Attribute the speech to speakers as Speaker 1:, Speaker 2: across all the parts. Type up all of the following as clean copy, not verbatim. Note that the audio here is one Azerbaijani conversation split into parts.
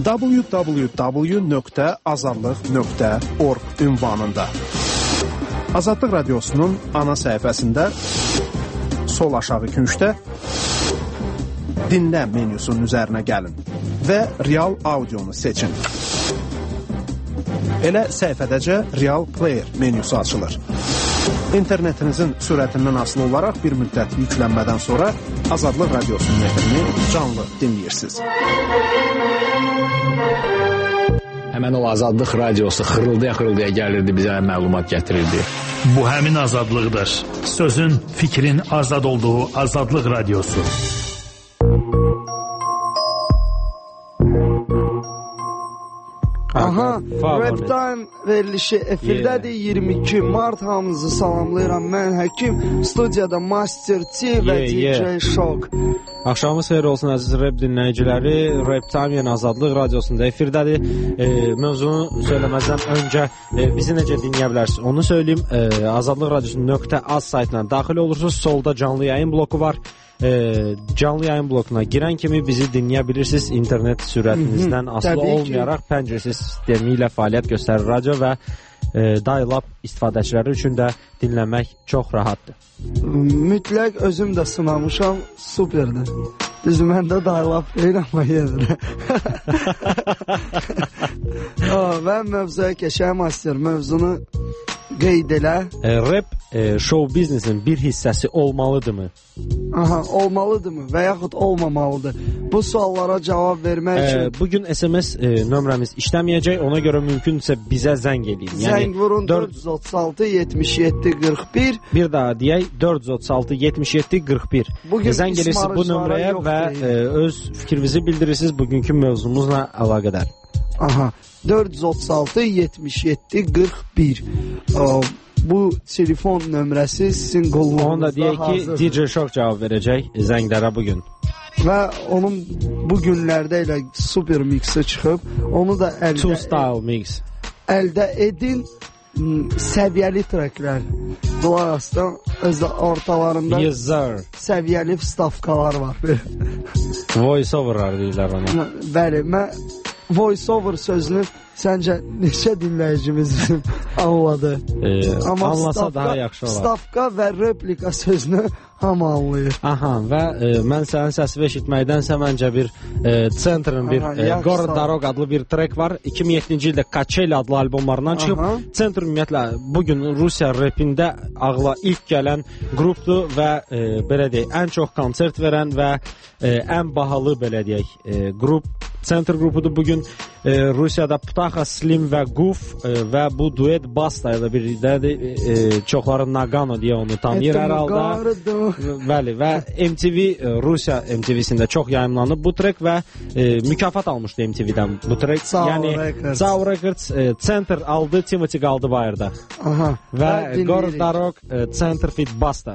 Speaker 1: www.azadlıq.org ünvanında. Azadlıq Radiosu'nun ana səhifəsində sol aşağı küncdə dinlə menyusunun üzərinə gəlin və real audionu seçin. Elə səhifədəcə Real Player menyusu açılır. İnternetinizin sürətindən asılı olaraq bir müddət yüklənmədən sonra Azadlıq Radiosu'nun efrini canlı dinləyirsiniz.
Speaker 2: Həmən o Azadlıq Radiosu xırıldaya gəlirdi, bizə məlumat gətirirdi.
Speaker 3: Bu həmin azadlıqdır. Sözün, fikrin azad olduğu Azadlıq Radiosu.
Speaker 4: Aha, Rap Time verilişi efirdədir. 22 Mart, hamınızı salamlayıram. Mən Həkim, studiyada Master T və DJ Shock.
Speaker 5: Axşamınız xeyir olsun əziz rap dinləyiciləri. Rap Time yəni Azadlıq Radiosunda efirdədir. Mövzunu söyləməzdən öncə bizi necə dinləyə bilərsiniz? Onu söyləyim. Azadlıq Radiosu.az saytına daxil olursunuz. Solda canlı yayın bloku var. Canlı yayın blokuna girən kimi bizi dinləyə bilirsiniz. İnternet sürətinizdən asılı olmayaraq pəncərə sistemi ilə fəaliyyət göstərir radio və dial-up istifadəçiləri üçün də dinləmək çox rahatdır.
Speaker 4: Mütləq özüm də sınamışam, superdir. Düzü məndə dial-up deyil, amma yenə də. Və mövzuya keçəm, Master, mövzunu qeyd elə.
Speaker 5: Rap show biznesin bir hissəsi olmalıdırmı?
Speaker 4: Aha, olmalıdırmı və yaxud olmamalıdır? Bu suallara cavab vermək üçün
Speaker 5: bugün SMS nömrəmiz işləməyəcək, ona görə mümkünsə bizə zəng edin.
Speaker 4: Zəng vurun 436 77 41.
Speaker 5: Bir daha deyək 436 77 41. Zəng edirsiniz bu nömrəyə və öz fikrinizi bildirirsiniz bugünkü mövzumuzla əlaqədar.
Speaker 4: Aha, 436 77 41. Bu telefon nömrəsi sizin qolunuzda hazır.
Speaker 5: Onu da deyək ki, DJ Shock cavab verəcək zənglərə bugün.
Speaker 4: Və onun bu günlərdə elə super mixi çıxıb, onu da
Speaker 5: Two Style Mix
Speaker 4: əldə edin. Səviyyəli treklər qulaq asdan öz ortalarında səviyyəli stavkalar var.
Speaker 5: Voice overlar deyirlər ona.
Speaker 4: Bəli, mən voice over sözünü səncə neçə dinləyicimiz anladı?
Speaker 5: Anlasa daha yaxşı olar.
Speaker 4: Stavka və replika sözünü hamı anlayır.
Speaker 5: Aha, və mən sənin səsini eşitməkdənsə məncə bir Center'ın bir Город Дорог adlı bir trek var. 2007-ci ildə Kaçeli adlı albomlarından çıxıb. Center ümumiyyətlə bugün Rusiya rapində ağla ilk gələn qrupdur və belə deyək, ən çox konsert verən və ən bahalı belə deyək qrup Center qrupudur. Bugün Rusiyada Ptaxa, Slim və Guf və bu duet Basta ilə birlikdədir. Çoxları Nagano deyə onu tanıyır hər halda. Bəli, və MTV, Rusiya MTV-sində çox yayımlanıb bu trek və mükafat almışdı MTV-dən bu trek. Yəni Zao Records Center aldı, Timothy qaldı bayırda. Və Город Дорог Center fit Basta.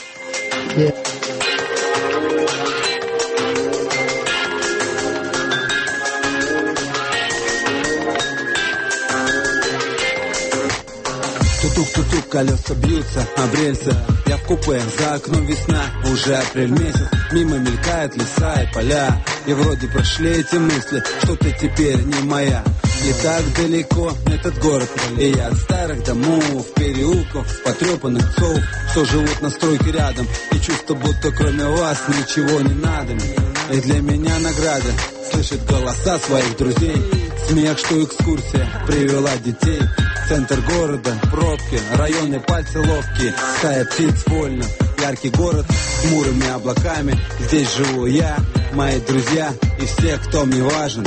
Speaker 6: Тук-тук, колеса бьются об рельсы. Я в купе, за окном весна, уже апрель месяц. Мимо мелькают леса и поля. И вроде прошли эти мысли, что-то теперь не моя. Не так далеко этот город. И я от старых домов, переулков, потрепанных псов, что живут на стройке рядом. И чувство, будто кроме вас ничего не надо. И для меня награда слышит голоса своих друзей. Смех, что экскурсия привела детей. Центр города, пробки, районы пальцы ловкие. Стая птиц вольно, яркий город с хмурыми облаками. Здесь живу я, мои друзья и все, кто мне важен.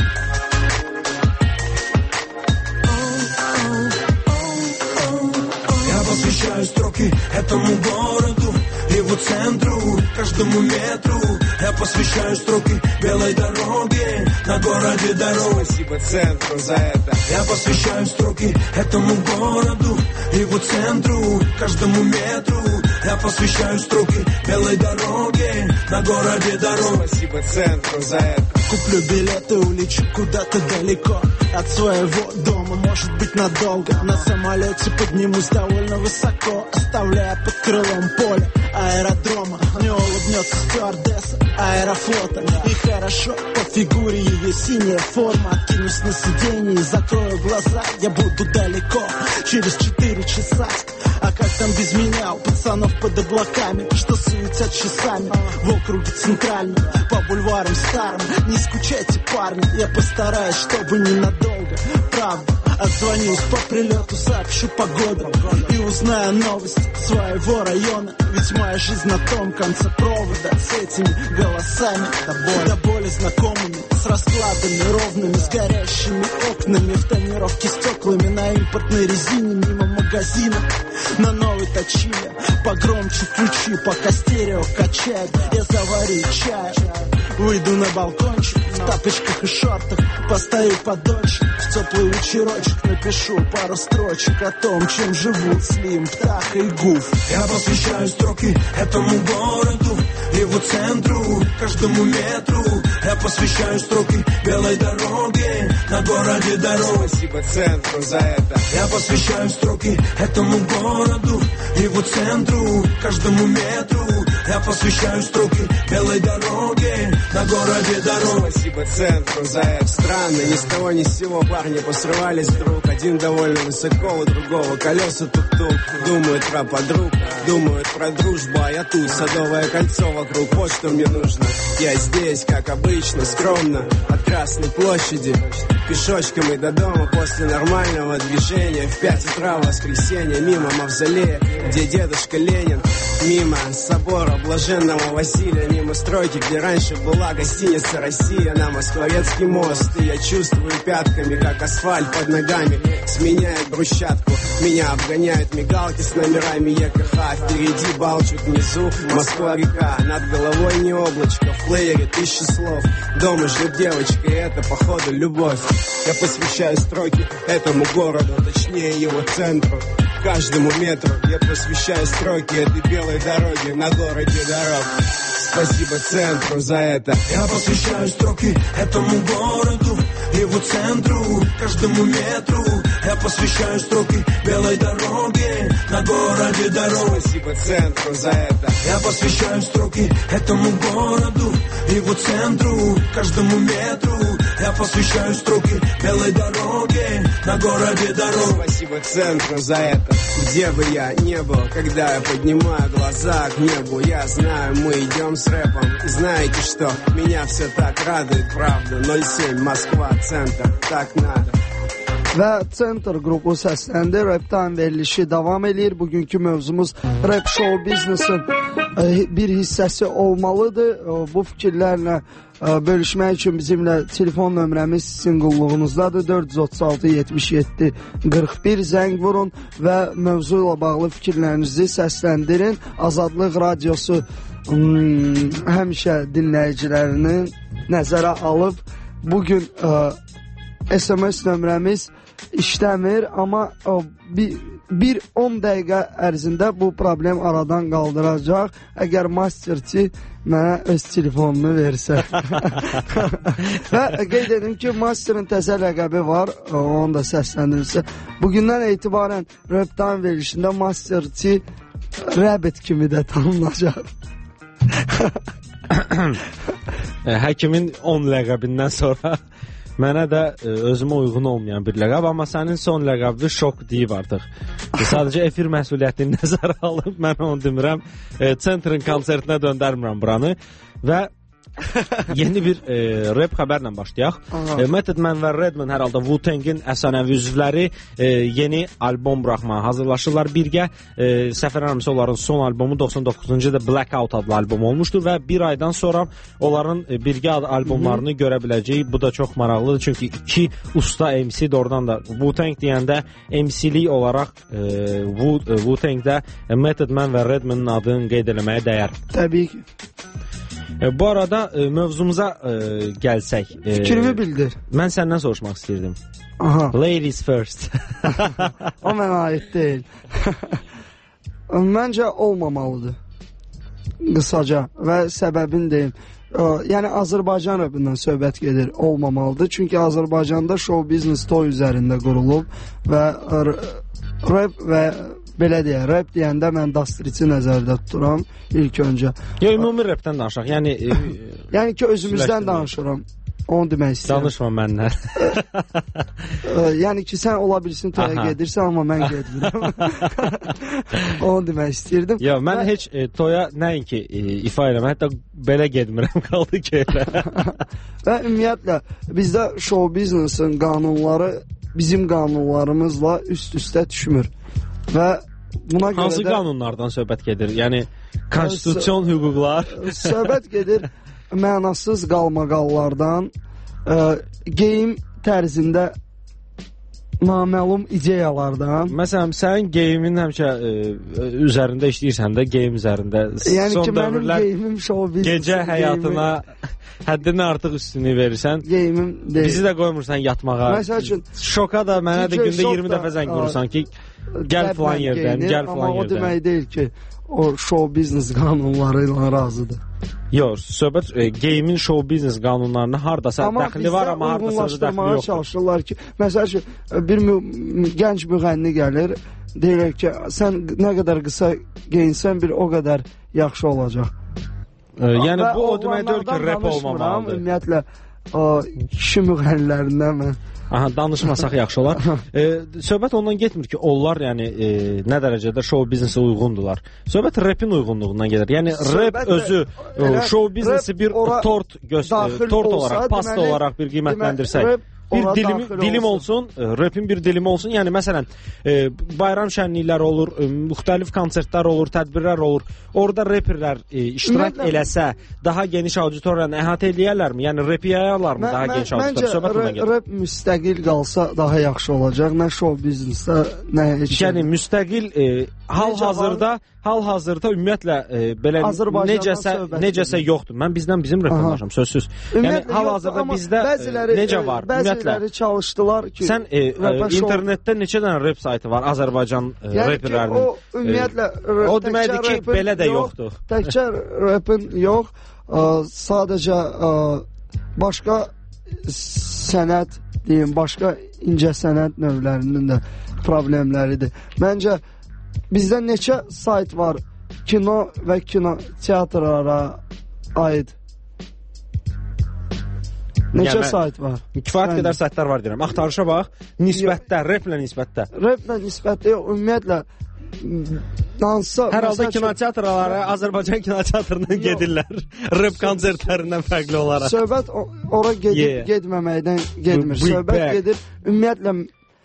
Speaker 7: Я посвящаю строки этому городу, его центру, каждому метру. Я посвящаю строки белой дороге, на городе дорог.
Speaker 6: Спасибо центру за это.
Speaker 7: Я посвящаю строки этому городу, его центру, каждому метру. Я посвящаю строки белой дороге, на городе дорог.
Speaker 6: Спасибо центру за это.
Speaker 7: Куплю билеты, улечу куда-то далеко от своего дома, может быть надолго. На самолете поднимусь довольно высоко, оставляя под крылом поле аэродрома. Мне улыбнется стюардесса,
Speaker 8: Аэрофлота. И хорошо по фигуре ее синяя форма. Откинусь на сиденье и закрою глаза. Я буду далеко, через 4 часа. А как там без меня, у пацанов под облаками, что суетят часами в округе центральном, по бульварам старым. Не скучайте, парни, я постараюсь, чтобы ненадолго. Правда, отзвонюсь по прилету, сообщу погоду и узнаю новости своего района. Ведь моя жизнь на том конце провода, с этими голосами до боли знакомыми, с раскладами ровными, с горящими окнами, в тонировке стеклами, на импортной резине, мимо магазина, на новой точиле. Погромче включи, пока стерео качает. Я заварю чай, выйду на балкончик в тапочках и шортах, постою подольше, в теплый вечерочек напишу пару строчек о том, чем живут Слим, Птаха и Гуф.
Speaker 7: Я посвящаю строки этому городу, его центру, каждому метру. Я посвящаю строки белой дороге, на городе дорог.
Speaker 6: Спасибо центру за это.
Speaker 7: Я посвящаю строки этому городу, его центру, каждому метру. Я посвящаю строки белой дороге, на городе дорог.
Speaker 6: Спасибо центру за это. Странно, ни с того ни с сего парни посрывались вдруг. Один довольно высоко, у другого колеса тук-тук. Думают про подруг, думают про дружбу, а я тут, Садовое кольцо вокруг. Вот что мне нужно. Я здесь, как обычно, скромно, от Красной площади пешочком и до дома после нормального движения. В 5 утра в воскресенье мимо мавзолея, где дедушка Ленин. Мимо собора Блаженного Василия, мимо стройки, где раньше была гостиница «Россия», на Москворецкий мост. И я чувствую пятками, как асфальт под ногами сменяет брусчатку. Меня обгоняют мигалки с номерами ЕКХ. Впереди балчут, внизу Москва-река. Над головой не облачко, в плеере 1000 слов. Дома ждет девочка, и это, походу, любовь. Я посвящаю строки этому городу, точнее его центру, каждому метру. Я посвящаю строки этой белой дороге, на городе дорог. Спасибо центру за это.
Speaker 7: Я посвящаю строки этому городу, его центру, каждому метру. Я посвящаю строки белой дороге, на городе дорог.
Speaker 6: Спасибо центру за это.
Speaker 7: Я посвящаю строки этому городу, его центру, каждому метру. Я посвящаю строки белой дороге, на городе дорог.
Speaker 6: Спасибо центру за это. Где бы я не был, когда я поднимаю глаза к небу, я знаю, мы идем с рэпом. И знаете что? Меня все так радует, правда. 07 Москва, центр, так надо.
Speaker 4: Və Center qrupu səsləndi. Rap'tan verilişi davam edir. Bugünkü mövzumuz rap show biznesin bir hissəsi olmalıdır. Bu fikirlərlə bölüşmək üçün bizimlə telefon nömrəmiz sizin qulluğunuzdadır. 436-77-41 zəng vurun və mövzu ilə bağlı fikirlərinizi səsləndirin. Azadlıq Radiosu həmişə dinləyicilərini nəzərə alıb. Bugün SMS nömrəmiz işləmir, amma bir 10 dəqiqə ərzində bu problem aradan qaldıracaq. Əgər Masterçi mənə öz telefonunu versə. Və qeyd edim ki, Master'ın təzə ləqəbi var, onu da səsləndirirsə. Bugündən etibarən Rap'tan verilişində Masterçi Rabbit kimi də tanınacaq.
Speaker 5: Həkimin 10 ləqəbindən sonra mənə də özümə uyğun olmayan bir ləqəb, amma sənin son ləqəbi şok deyib artıq. Sadəcə efir məsuliyyətini nəzərə alıb, mən onu demirəm, Center'ın konsertinə döndərmirəm buranı və yeni bir rap xəbərlə başlayaq. Method Man və Redman hər halda Wu-Tang'in əfsanəvi üzvləri yeni albom buraxmağa hazırlaşırlar birgə. Səfər Armisi onların son albomu 99-cu ildə Blackout adlı albom olmuşdur və bir aydan sonra onların birgə albomlarını görə biləcəyik. Bu da çox maraqlıdır, çünki iki usta MC doğrudan da Wu-Tang deyəndə MC-lik olaraq Wu-Tang'də Method Man və Redman'ın adını qeyd eləməyə dəyər.
Speaker 4: Təbii ki.
Speaker 5: Bu arada mövzumuza gəlsək.
Speaker 4: Fikrimi bildir.
Speaker 5: Mən səndən soruşmaq istəyirdim.
Speaker 4: Aha.
Speaker 5: Ladies first.
Speaker 4: O mənə aid deyil. Məncə olmamalıdır. Qısaca və səbəbini deyim. Yəni Azərbaycan rəpindən söhbət gedir, olmamalıdır. Çünki Azərbaycanda show business toy üzərində qurulub və rap və belə deyək, rap deyəndə mən Dastriçi nəzərdə tuturam ilk öncə.
Speaker 5: Ümumi rapdən danışaq.
Speaker 4: Yəni ki, özümüzdən danışıram. Onu demək istəyirəm.
Speaker 5: Danışma məndən.
Speaker 4: Yəni ki, sən ola bilsin toya gedirsən, amma mən getmirəm. Onu demək istəyirdim.
Speaker 5: Yox, mən heç toya nəinki ifa eləməm, hətta belə getmirəm, qaldı ki elə.
Speaker 4: Və ümumiyyətlə, bizdə show biznesin qanunları bizim qanunlarımızla üst-üstə düşmür. Və buna görə də...
Speaker 5: Hansı qanunlardan söhbət gedir? Yəni, konstitusiyon hüquqlar?
Speaker 4: Söhbət gedir mənasız qalmaqallardan, geyim tərzində naməlum ideyalardan.
Speaker 5: Məsələn, sənin geyimin həmişə üzərində işləyirsən də, geyim üzərində.
Speaker 4: Yəni ki, mənim geyimim show biznes.
Speaker 5: Gecə həyatına həddini artıq üstünlüyü verirsən.
Speaker 4: Geyimim deyil.
Speaker 5: Bizi də qoymursan yatmağa.
Speaker 4: Məsəl üçün,
Speaker 5: şoka da mənə də gündə 20 dəfə zəng vurursan ki, gəl filan yerdən, gəl filan yerdən.
Speaker 4: Amma o demək deyil ki, o show biznes qanunları ilə razıdır.
Speaker 5: Yox, söhbət geyimin show biznes qanunlarına hardasa dəxli var, amma hardasa da dəxli yoxdur.
Speaker 4: Çalışırlar ki, məsəl üçün, bir gənc müğənni gəlir, deyirlər ki, sən nə qədər qısa geyinsən, bir o qədər yaxşı olacaq.
Speaker 5: Yəni, bu o demək deyil ki, rap olmamalıdır.
Speaker 4: Ümumiyyətlə, kişi müğənnilərindən mən
Speaker 5: danışmasaq yaxşı olar. Söhbət ondan getmir ki, onlar yəni nə dərəcədə show biznesə uyğundurlar. Söhbət rapin uyğunluğundan gedir. Yəni rap özü show biznesi bir tort olaraq, pasta olaraq bir qiymətləndirsək, bir dilim olsun, rapin bir dilimi olsun. Yəni məsələn, bayram şənlikləri olur, müxtəlif konsertlər olur, tədbirlər olur. Orada reperlər iştirak eləsə, daha geniş auditoriyanı əhatə edərlərmi? Yəni rap yayarlarmı daha geniş auditoriya?
Speaker 4: Məncə rap müstəqil qalsa daha yaxşı olacaq. Nə show biznesdə, nə heç şey.
Speaker 5: Yəni müstəqil hal-hazırda ümumiyyətlə belə necəsə yoxdur. Mən bizim rapdən danışıram, sözsüz. Yəni hal-hazırda bizdə necə var?
Speaker 4: Bəziləri çalışdılar ki,
Speaker 5: sən internetdə neçə dənə rap saytı var Azərbaycan reperlərinin?
Speaker 4: O ümumiyyətlə
Speaker 5: o deməkdir ki, belə də yoxdur.
Speaker 4: Təkcə rapin yox, sadəcə başqa sənət deyim, başqa incə sənət növlərinin də problemləridir. Məncə bizdə neçə sayt var kino və kino teatrlara aid? Neçə sayt var?
Speaker 5: Kifayət qədər saytlar var deyirəm. Axtarışa bax, nisbətdə, raplə nisbətdə.
Speaker 4: Raplə nisbətdə, ümumiyyətlə,
Speaker 5: hər halda kinoteatrlara Azərbaycan kinoteatrından gedirlər. Rap konsertlərindən fərqli olaraq.
Speaker 4: Söhbət ora gedməməkdən gedmir. Söhbət gedir, ümumiyyətlə,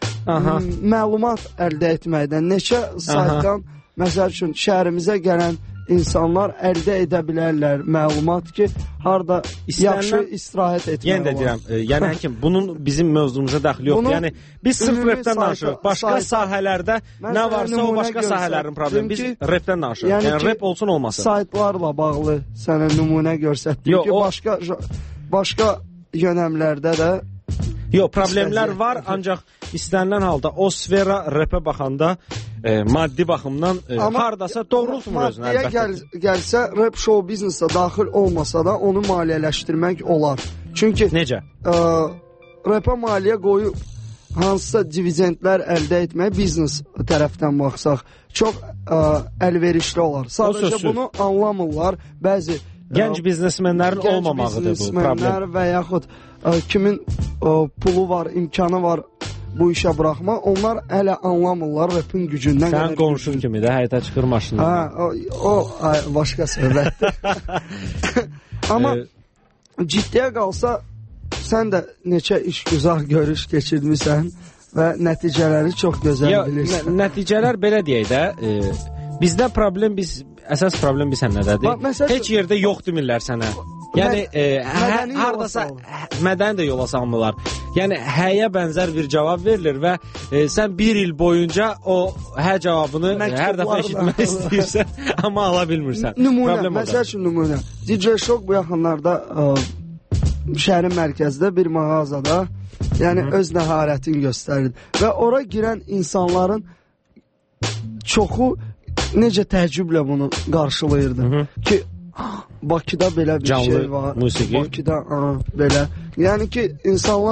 Speaker 4: məlumat əldə etməkdən. Neçə saytdan, məsəl üçün, şəhərimizə gələn insanlar əldə edə bilərlər məlumat ki, harada yaxşı istirahət etmək olar.
Speaker 5: Yenə də deyirəm, yəni həkim, bunun bizim mövzumuza dəxli yoxdur. Yəni, biz sırf rapdən danışırıq. Başqa sahələrdə nə varsa o başqa sahələrin problemi. Biz rapdən danışırıq. Yəni, rap olsun olmasın.
Speaker 4: Saytlarla bağlı sənə nümunə göstərdim ki, başqa yönəmlərdə də
Speaker 5: yox, problemlər var, ancaq istənilən halda o sfera rapə baxanda maddi baxımdan hardasa doğrultmur özünü əlbəttə.
Speaker 4: Maddiyə gəlsə, rap show biznesə daxil olmasa da onu maliyyələşdirmək olar. Çünki
Speaker 5: necə?
Speaker 4: Rapə maliyyə qoyub hansısa divizentlər əldə etmək biznes tərəfdən baxsaq çox əlverişli olar. Sadəcə bunu anlamırlar. Bəzi
Speaker 5: gənc biznesmenlərin olmamağıdır bu problem.
Speaker 4: Və yaxud kimin pulu var, imkanı var bu işə buraxma, onlar hələ anlamırlar rapin gücündən.
Speaker 5: Sən qonşun kimi də həyata çıxır maşından.
Speaker 4: O başqa söhbətdir. Amma ciddiyə qalsa, sən də neçə işgüzar görüş keçirmişsən və nəticələri çox gözəl bilirsən.
Speaker 5: Nəticələr belə deyək də, bizdə problem, əsas problem bilsən nədədir? Heç yerdə yox demirlər sənə. Yəni, hardasa mədəni də yola salmırlar. Yəni, həyə bənzər bir cavab verilir və sən bir il boyunca o hə cavabını hər dəfə eşitmək istəyirsən, amma ala bilmirsən.
Speaker 4: Nümunə, məsəl üçün nümunə. DJ Shock bu yaxınlarda şəhərin mərkəzdə bir mağazada, yəni öz nəharətini göstərir. Və ora girən insanların çoxu necə təəccüblə bunu qarşılayırdı ki, Bakıda belə bir şey var.
Speaker 5: Musiqi.
Speaker 4: Bakıda belə. Yəni ki, insanlar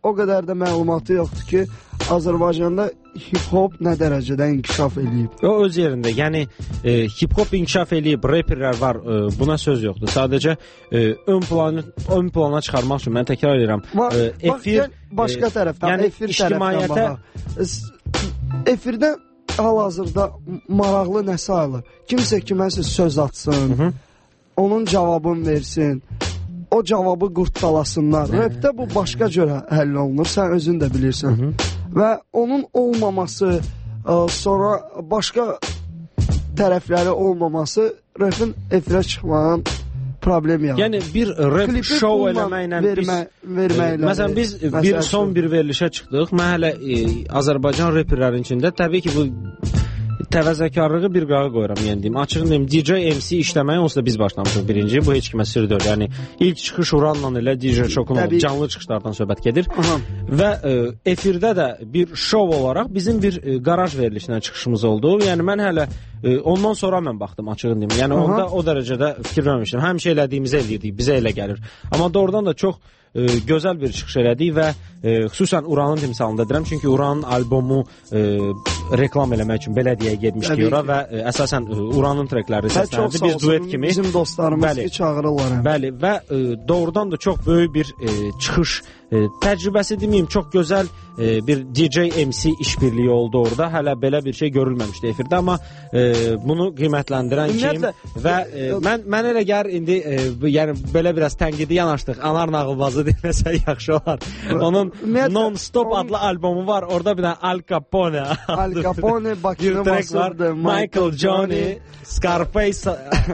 Speaker 4: o qədər də məlumatı yoxdur ki, Azərbaycanda hip-hop nə dərəcədə inkişaf eləyib.
Speaker 5: O öz yerində, yəni hip-hop inkişaf eləyib, rapperlər var, buna söz yoxdur. Sadəcə ön plana çıxarmaq üçün mən təkrar edirəm.
Speaker 4: Efir başqa tərəfdən, yəni efir tərəfdən baxaq. Efirdə hal-hazırda maraqlı nəsə alır. Kimsə kiməsə söz atsın, onun cavabını versin, o cavabı qurtdalasınlar. Rapdə bu başqa cürə həll olunur, sən özün də bilirsən. Və onun olmaması, sonra başqa tərəfləri olmaması rapın efirə çıxmağın problemi yaratır.
Speaker 5: Yəni bir rap show eləməklə məsələn biz son bir verilişə çıxdıq. Mən hələ Azərbaycan rapperlərin içində təbii ki bu təvəzzəkarlığı bir qırağa qoyuram, yəni deyim. Açığını deyim, DJ MC işləməyə onsuz da biz başlamışıq birinci. Bu heç kimə sir deyil. Yəni ilk çıxış Uranla elə DJ Şokun olub, canlı çıxışlardan söhbət gedir. Və efirdə də bir şov olaraq bizim bir qaraj verilişinə çıxışımız oldu. Yəni mən hələ ondan sonra mən baxdım, açığını deyim. Yəni onda o dərəcədə fikir verməmişdim. Həmişə elədiyimizi eləyirdik, bizə elə gəlir. Amma doğrudan da çox gözəl bir çıxış elədik və xüsusən Uranın timsalında deyirəm, çünki Uranın albomu reklam eləmək üçün Bələdiyyəyə getmişdik ora və əsasən Uranın trekləri səslənirdi. Biz duet kimi
Speaker 4: bizim dostlarımız ki çağırırlar.
Speaker 5: Bəli və doğrudan da çox böyük bir çıxış təcrübəsi deməyim, çox gözəl bir DJ MC işbirliyi oldu orada. Hələ belə bir şey görülməmişdi efirdə, amma bunu qiymətləndirən kim və mən elə gəlir indi yəni belə biraz tənqidi yanaşdıq. Anar nağılbazı deməsə yaxşı olar. Onun Non-Stop adlı albomu var. Orada bir dənə Al Capone.
Speaker 4: Al Capone Bakı'nın masıdır.
Speaker 5: Michael Johnny, Scarface.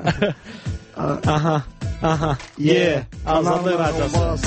Speaker 5: Aha. Yeah. Azadlıq Radyosu.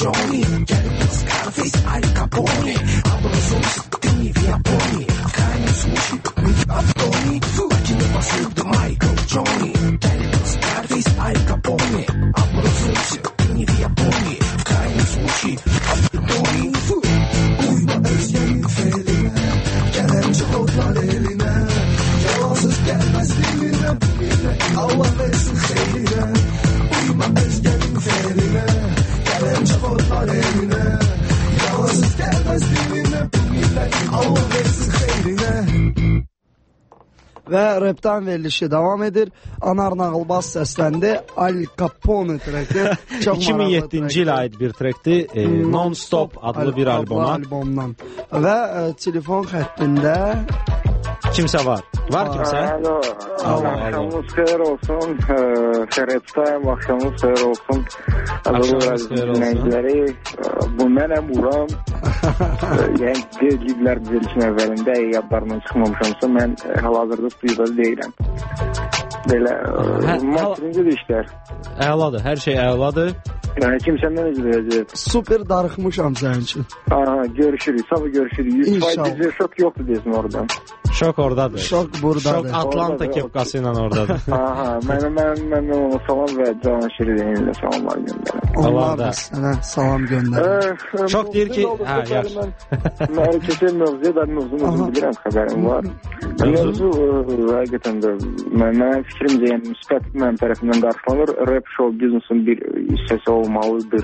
Speaker 7: Scarface, Al Capone,
Speaker 4: Və repdən verilişi davam edir. Anar Nağılbaz səsləndi. Al Capone treki.
Speaker 5: 2007-ci ilə aid bir trekdir. Non-Stop adlı bir albomdan.
Speaker 4: Və telefon xəttində
Speaker 5: kimsə var. Var kimsə?
Speaker 9: Axşamınız xeyir olsun. Xeyirətdəyim, axşamınız xeyir olsun.
Speaker 5: Axşamınız xeyir olsun.
Speaker 9: Bu mənəm Uram. Yəni, deyiliblər verilişin əvvəlində yadlarından çıxmamışamsa, mən hal-hazırda studiyada deyirəm. Belə, masterində də işlər.
Speaker 5: Əladır, hər şey əladır.
Speaker 9: Kimsəndən necə deyəcək?
Speaker 4: Super darıxmışam sənin üçün.
Speaker 9: Görüşürük, sabah görüşürük. 100% bizə şok yoxdur desin oradan.
Speaker 5: Şok oradadır.
Speaker 4: Şok buradadır.
Speaker 5: Şok Atlanta kepkası ilə oradadır.
Speaker 9: Mən ona salam və Canan Şirinlə salamlar göndərəm.
Speaker 4: Onlar da sənə salam göndərəm.
Speaker 5: Şok deyir ki, yaxşı.
Speaker 9: Mən keçən mövzuya da mövzunu bilirəm, xəbərim var. Mövzu həqiqətən də mənim fikrimcə, yəni müsbət mənim tərəfindən qarşılanır. Rap show biznesin bir hissəsi olmalıdır.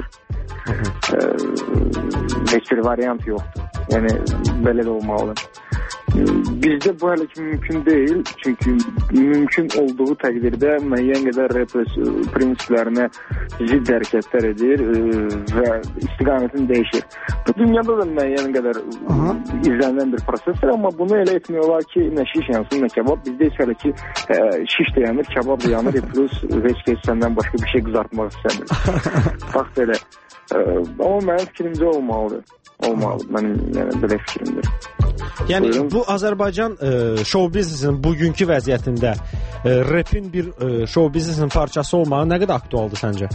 Speaker 9: Heç bir variant yoxdur. Yəni, belə də olmalıdır. Bizdə bu hələ ki mümkün deyil, çünki mümkün olduğu təqdirdə müəyyən qədər rap prinsiplərinə zidd hərəkətlər edir və istiqamətini dəyişir. Bu dünyada da müəyyən qədər izlənilən bir prosesdir, amma bunu elə etmək olar ki, nə şiş yansın, nə kebab. Bizdə isə hələ ki şiş də yanır, kebab da yanır, plus heç kəs səndən başqa bir şey qızartmaq istəmir. Bax belə. Amma mənim fikrimcə olmalıdır. Mənim belə fikrimdir.
Speaker 5: Yəni bu Azərbaycan show biznesinin bugünkü vəziyyətində rapin bir show biznesinin parçası olmağı nə qədər aktualdır səncə?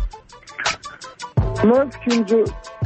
Speaker 9: Mənim fikrimcə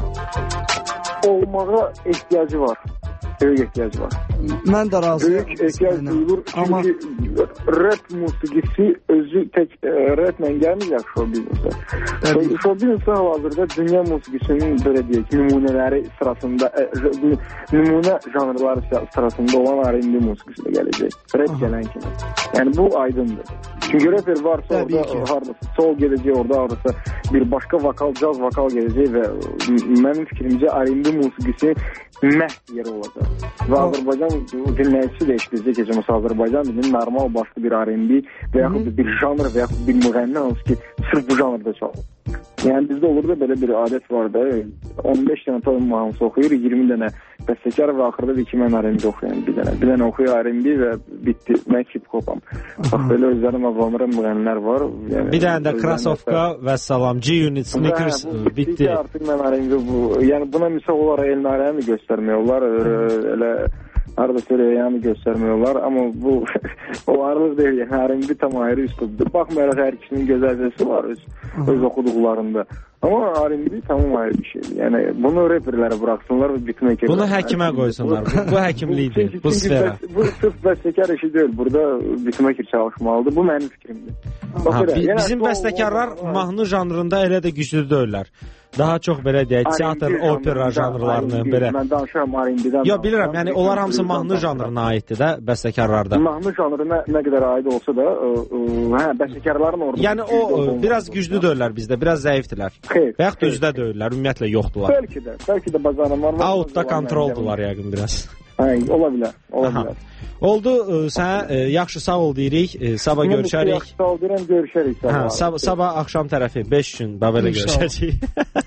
Speaker 9: olmağa ehtiyacı var. Böyük ehtiyacı var.
Speaker 4: Mən də razıyam.
Speaker 9: Böyük ehtiyac duyulur. Çünki rap musiqisi özü tək raplə gəlməyəcək show biznesə. Show biznesə hal-hazırda dünya musiqisinin belə deyək, nümunələri sırasında, nümunə janrları sırasında olan R&B musiqisi də gələcək. Rap gələn kimi. Yəni bu aydındır. Çünki rapper varsa orada soul gələcək, orada bir başqa vokal, caz vokal gələcək və mənim fikrimcə R&B musiqisi məhv yeri olacaq. Və Azərbaycan dinləyicisi də işləyəcək ki, mesela Azərbaycan dilinin normal başqa bir R&B və yaxud bir janr və yaxud bir müğənni hansı ki, sırf bu janrda çalır. Yəni bizdə olur da belə bir adət var da, 15 dənə toyun mahnısı oxuyur, 20 dənə bəstəkar və axırda da ki, mən R&B oxuyam bir dənə oxuyur R&B və bitdi, mən hip-hopam. Bax, belə özlərim avlanıram müğənnilər var.
Speaker 5: Bir dənə də Krasovka və salam, G-Unit, Snickers, bitdi.
Speaker 9: Artıq mən R&B bu, yəni buna misal olaraq Elnarəni göstərmək olar, elə haradasa rəyəni göstərmək olar, amma bu olarlıq deyil, yəni R&B tam ayrı üslubdur. Baxmayaraq hər ikisinin gözəl səsi var öz oxuduqlarında. Amma R&B tamam ayrı bir şeydir. Yəni bunu rapperlərə buraxsınlar və bitməkə.
Speaker 5: Bunu həkimə qoysunlar. Bu həkimlikdir, bu sfera.
Speaker 9: Bu sırf bəstəkar işi deyil. Burada bitməkə çalışmalıdır. Bu mənim fikrimdir.
Speaker 5: Bizim bəstəkarlar mahnı janrında elə də güclü deyirlər. Daha çox belə deyək, teatr, opera janrlarını belə.
Speaker 9: Mən danışıram R&B-dən.
Speaker 5: Yox, bilirəm, yəni onlar hamısı mahnı janrına aiddir də, bəstəkarlarda.
Speaker 9: Mahnı janrı nə qədər aid olsa da, bəstəkarların orada.
Speaker 5: Yəni o biraz güclü deyirlər bizdə, biraz zəifdirlər. Və yaxud da özdə deyirlər, ümumiyyətlə yoxdular.
Speaker 9: Bəlkə də bazarlar.
Speaker 5: Outda kontroldular yəqin biraz.
Speaker 9: Ola bilər.
Speaker 5: Oldu, sənə yaxşı sağ ol deyirik, sabah görüşərik.
Speaker 9: Yaxşı sağ ol deyirəm, görüşərik.
Speaker 5: Sabah axşam tərəfi 5 gün belə görüşəcəyik.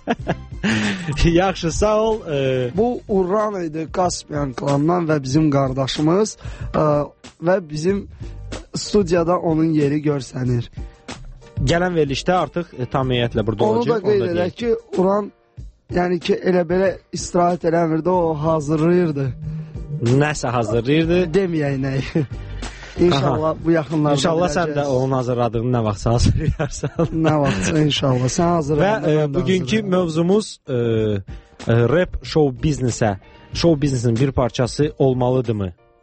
Speaker 5: Yaxşı, sağ ol.
Speaker 4: Bu Urran idi, Kaspiyan klanından və bizim qardaşımız və bizim studiyada onun yeri görsənir.
Speaker 5: Gələn verilişdə artıq tam heyətlə burada olacaq.
Speaker 4: Onu da qeyd edək ki, Urran yəni ki, elə belə istirahət eləmirdi, o hazırlayırdı.
Speaker 5: Nəsə hazırlayırdı.
Speaker 4: Deməyək nəyi. İnşallah bu yaxınlarda
Speaker 5: İnşallah sən də onun hazırladığını nə vaxt hazırlayarsan.
Speaker 4: Nə vaxt inşallah sən hazırlayarsan.
Speaker 5: Və bugünkü mövzumuz rap show biznesə, show biznesin bir parçası olmalıdırmı?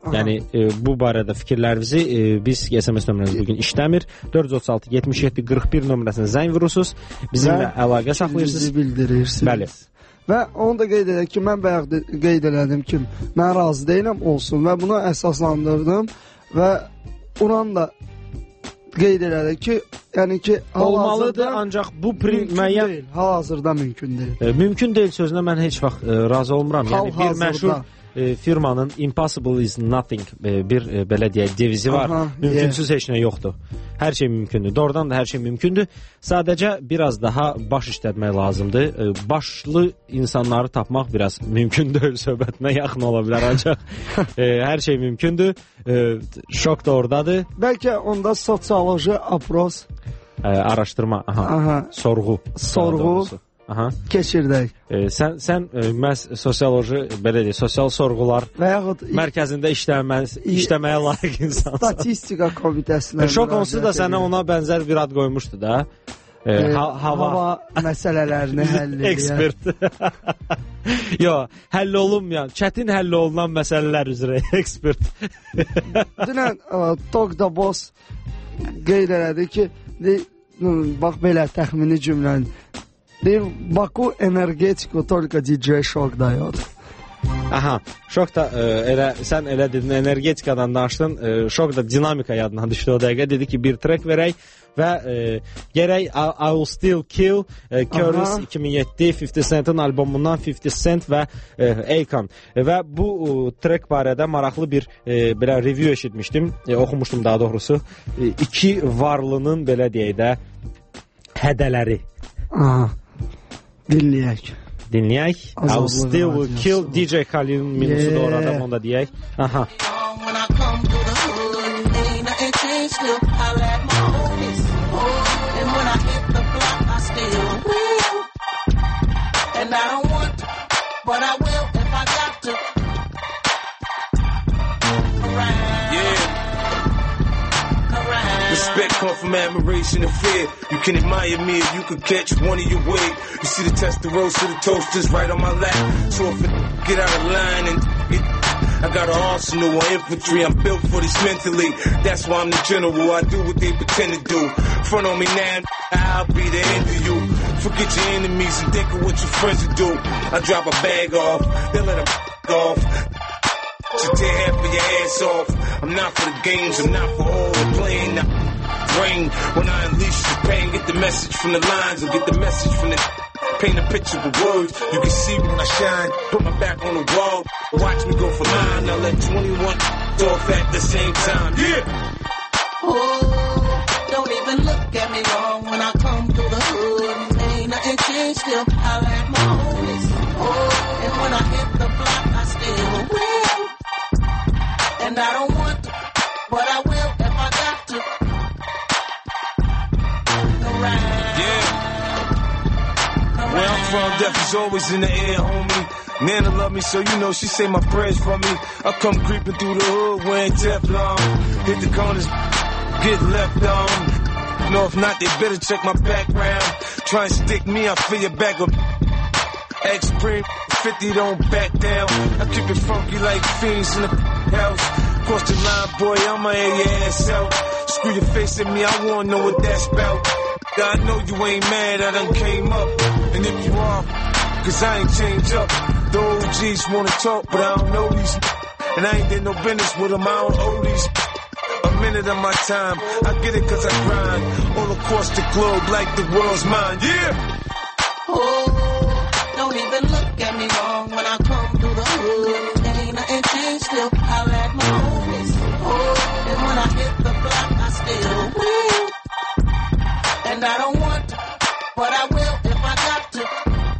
Speaker 5: Yəni bu barədə fikirlərinizi biz SMS nömrəmiz bugün işləmir. 436 77 41 nömrəsinə zəng vurursunuz. Bizimlə əlaqə saxlayırsınız.
Speaker 4: Bildirirsiniz.
Speaker 5: Bəli.
Speaker 4: Və onu da qeyd edək ki, mən bayaq qeyd elədim ki, mən razı deyiləm olsun və buna əsaslandırdım və Uran da qeyd elədi ki, yəni ki,
Speaker 5: olmalıdır, ancaq bu müəyyən
Speaker 4: deyil, hal-hazırda mümkün deyil.
Speaker 5: Mümkün deyil sözünə mən heç vaxt razı olmuram. Yəni bir məşhur firmanın impossible is nothing bir belə deyək devizi var. Mümkünsüz heç nə yoxdur. Hər şey mümkündür. Doğrudan da hər şey mümkündür. Sadəcə biraz daha baş işlətmək lazımdır. Başlı insanları tapmaq biraz mümkün deyil, söhbətinə yaxın ola bilər ancaq hər şey mümkündür. Şok da oradadır.
Speaker 4: Bəlkə onda sosioloji apros,
Speaker 5: araşdırma, sorğu. Keçirdək. Sən məhz sosioloji, belə deyək, sosial sorğular və yaxud mərkəzində işləməyə layiq insansan.
Speaker 4: Statistika komitəsindən.
Speaker 5: Şok onsuz da sənə ona bənzər bir ad qoymuşdu da.
Speaker 4: Hava məsələlərini həll edən.
Speaker 5: Ekspert. Yox, həll olunmayan, çətin həll olunan məsələlər üzrə ekspert.
Speaker 4: Dünən Tokda Boss qeyd elədi ki, bax belə təxmini cümləni. Baku energetiko только DJ Şok dayod.
Speaker 5: Aha, Şok da sən elə dedin, energetikadan danışdın. Şok da dinamika yadına düşdü o dəqiqə. Dedi ki, bir track verək və gərək I Will Still Kill Curtis 2007 50 Cent'in albomundan 50 Cent və Akon. Və bu track barədə maraqlı bir belə review eşitmişdim, oxumuşdum daha doğrusu. İki varlının belə deyək də hədələri.
Speaker 4: Dinləyək.
Speaker 5: I Will Still Kill DJ Khalil'in minusu da orada, onu da deyək. Aha.
Speaker 7: Respect come from admiration and fear. You can admire me if you could catch one of your wig. You see the Testarossa, the toasters right on my lap. So if it get out of line and I got an arsenal of infantry. I'm built for this mentally. That's why I'm the general. I do what they pretend to do. Front on me now, I'll be the end of you. Forget your enemies and think of what your friends will do. I drop a bag off, then let them off. To tear half of your ass off. I'm not for the games, I'm not for all the playing. Brain when I unleash the pain, get the message from the lines or get the message from the paint a picture with words. You can see when I shine, put my back on the wall. Watch me go for mine. I let 21 off at the same time. Yeah.
Speaker 10: Oh, don't even look at me wrong when I come through the hood. Ain't nothing changed, still I like my homies. Oh, and when I hit the block, I still win. And I don't want to, but I will if I got to.
Speaker 7: Where I'm from, death is always in the air, homie. Nana love me, so you know she say my prayers for me. I come creeping through the hood wearing Teflon. Hit the corners, get left on. No, if not, they better check my background. Try and stick me, I fill your back up. X-Print 50, don't back down. I keep it funky like fiends in the house. Cross the line, boy, I'ma air your ass out. Screw your face at me, I wanna know what that's about. I know you ain't mad, I done came up. And if you are, cause I ain't changed up. The OGs wanna talk, but I don't know these. And I ain't did no business with them, I don't owe these. A minute of my time, I get it cause I grind. All across the globe like the world's mine, yeah!
Speaker 10: Oh, don't even look at me wrong when I come through the hood. Ain't nothing changed, still I like my homies. Oh, and when I hit the block, I still win. And I don't want to, but I will if I got to.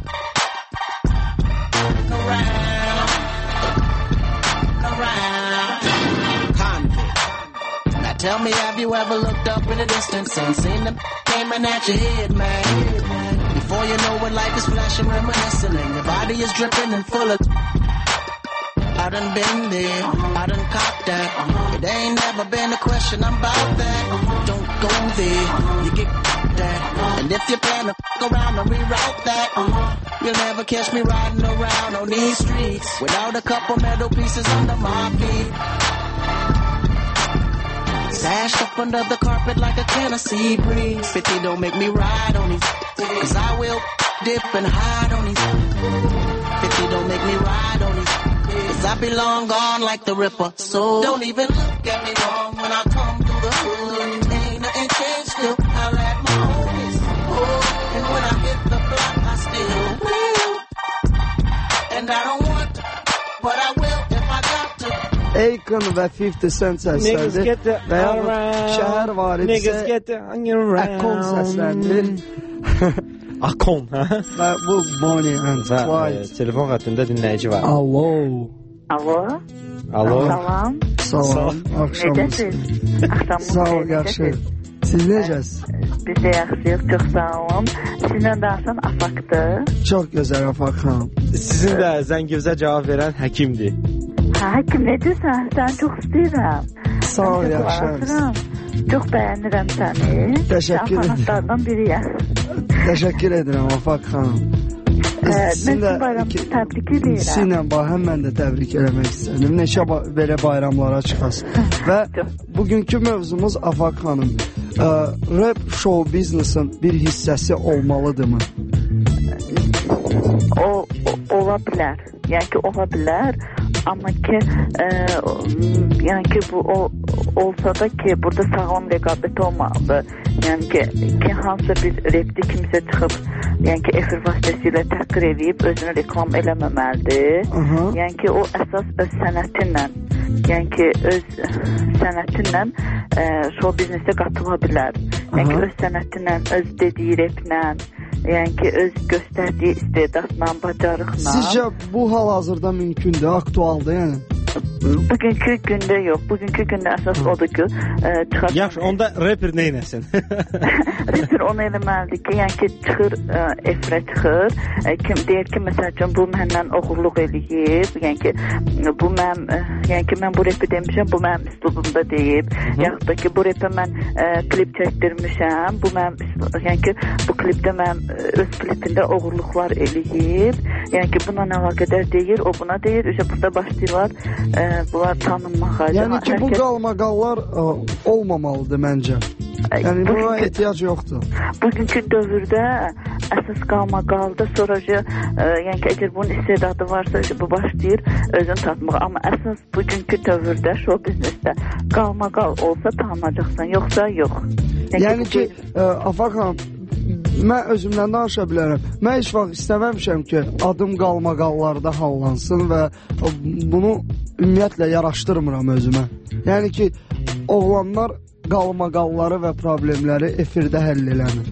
Speaker 10: Around. Now tell me, have you ever looked up in the distance and seen them aiming at your head, man? Before you know it, life is flashing, reminiscing, and your body is dripping and full of. I done been there, I done caught that. It ain't never been a question, I'm about that. Don't go there, you get that. And if you plan to around and reroute that, You'll never catch me riding around on these streets without a couple metal pieces under my feet. Stashed up under the carpet like a Tennessee breeze. 50 don't make me ride on these, cause I will dip and hide on these. 50 don't make me ride on these, cause I be long gone like the Ripper. So don't even look at me wrong when I come through the hood. Ain't nothing changed still, I let my homies. Oh, and when I hit the block I still will. And I don't want to, but I will if I got to.
Speaker 4: Akon və 50 Cent səslədi və ya şəhər var idisə Akon səsləndir.
Speaker 5: Akon, hə?
Speaker 4: Və bu Bonnie and Clyde.
Speaker 5: Telefon xəttində dinləyici var.
Speaker 4: Alo.
Speaker 11: Alo.
Speaker 5: Alo.
Speaker 11: Salam.
Speaker 4: Salam. Axşamınız.
Speaker 11: Axşamınız.
Speaker 4: Sağ ol, yaxşı. Siz necəsiz?
Speaker 11: Biz də yaxşıyıq, çox sağ olun. Sizinlə danışan Afaqdır.
Speaker 4: Çox gözəl Afaq xanım.
Speaker 5: Sizin də zəngivizə cavab verən həkimdir.
Speaker 11: Hə, həkim necəsən? Səni çox istəyirəm.
Speaker 4: Sağ ol, yaxşıyam.
Speaker 11: Çox bəyənirəm səni.
Speaker 4: Təşəkkür edirəm.
Speaker 11: Fanatlardan biriyəm.
Speaker 4: Təşəkkür edirəm Afaq xanım.
Speaker 11: Mən bayramı təbrik edirəm.
Speaker 4: Sizinlə həm mən də təbrik eləmək istədim. Neçə belə bayramlara çıxasın. Və bugünkü mövzumuz Afaq xanım. Rap show biznesin bir hissəsi olmalıdırmı?
Speaker 11: Ola bilər. Yəni ki, ola bilər. Amma ki, yəni ki, bu olsa da ki, burada sağlam rəqabət olmalıdır. Yəni ki, hansısa bir repdə kimsə çıxıb, yəni ki, efir vasitəsilə təhqir edib, özünü reklam eləməməlidir. Yəni ki, o əsas öz sənətinlə, yəni ki, öz sənətinlə show biznesə qatıla bilər. Yəni ki, öz sənətinlə, öz dediyi replə, yəni ki, öz göstərdiyi istedadla, bacarıqla.
Speaker 4: Sizcə bu hal-hazırda mümkündür, aktualdır yəni?
Speaker 11: Bugünkü gündə yox. Bugünkü gündə əsas odur ki, çıxar.
Speaker 5: Yaxşı, onda rapper nə etsin?
Speaker 11: Rapper onu eləməlidir ki, yəni ki, çıxır, efirə çıxır. Kim deyir ki, məsələn, bu məndən oğurluq eləyib, yəni ki, bu mən bu rapi demişəm, bu mənim üslubumda deyib. Yaxud da ki, bu rapi mən klip çəkdirmişəm, bu mənim, yəni ki, bu klipdə mən öz klipində oğurluqlar eləyib. Yəni ki, buna nə əlaqədar deyir, o buna deyir, burada başlayırlar bunlar tanınmağa.
Speaker 4: Yəni ki, bu qalmaqallar olmamalıdır məncə. Yəni buna ehtiyac yoxdur.
Speaker 11: Bugünkü dövrdə əsas qalmaqalda sonra yəni ki, əgər bunun istedadı varsa bu başlayır özünü tatmağa. Amma əsas bugünkü dövrdə show biznesdə qalmaqal olsa tanınacaqsan, yoxsa yox.
Speaker 4: Yəni ki, Afaq xanım, mən özümdən danışa bilərəm. Mən heç vaxt istəməmişəm ki, adım qalmaqallarda hallansın və bunu ümumiyyətlə yaraşdırmıram özümə. Yəni ki, oğlanlar qalmaqalları və problemləri efirdə həll eləmir.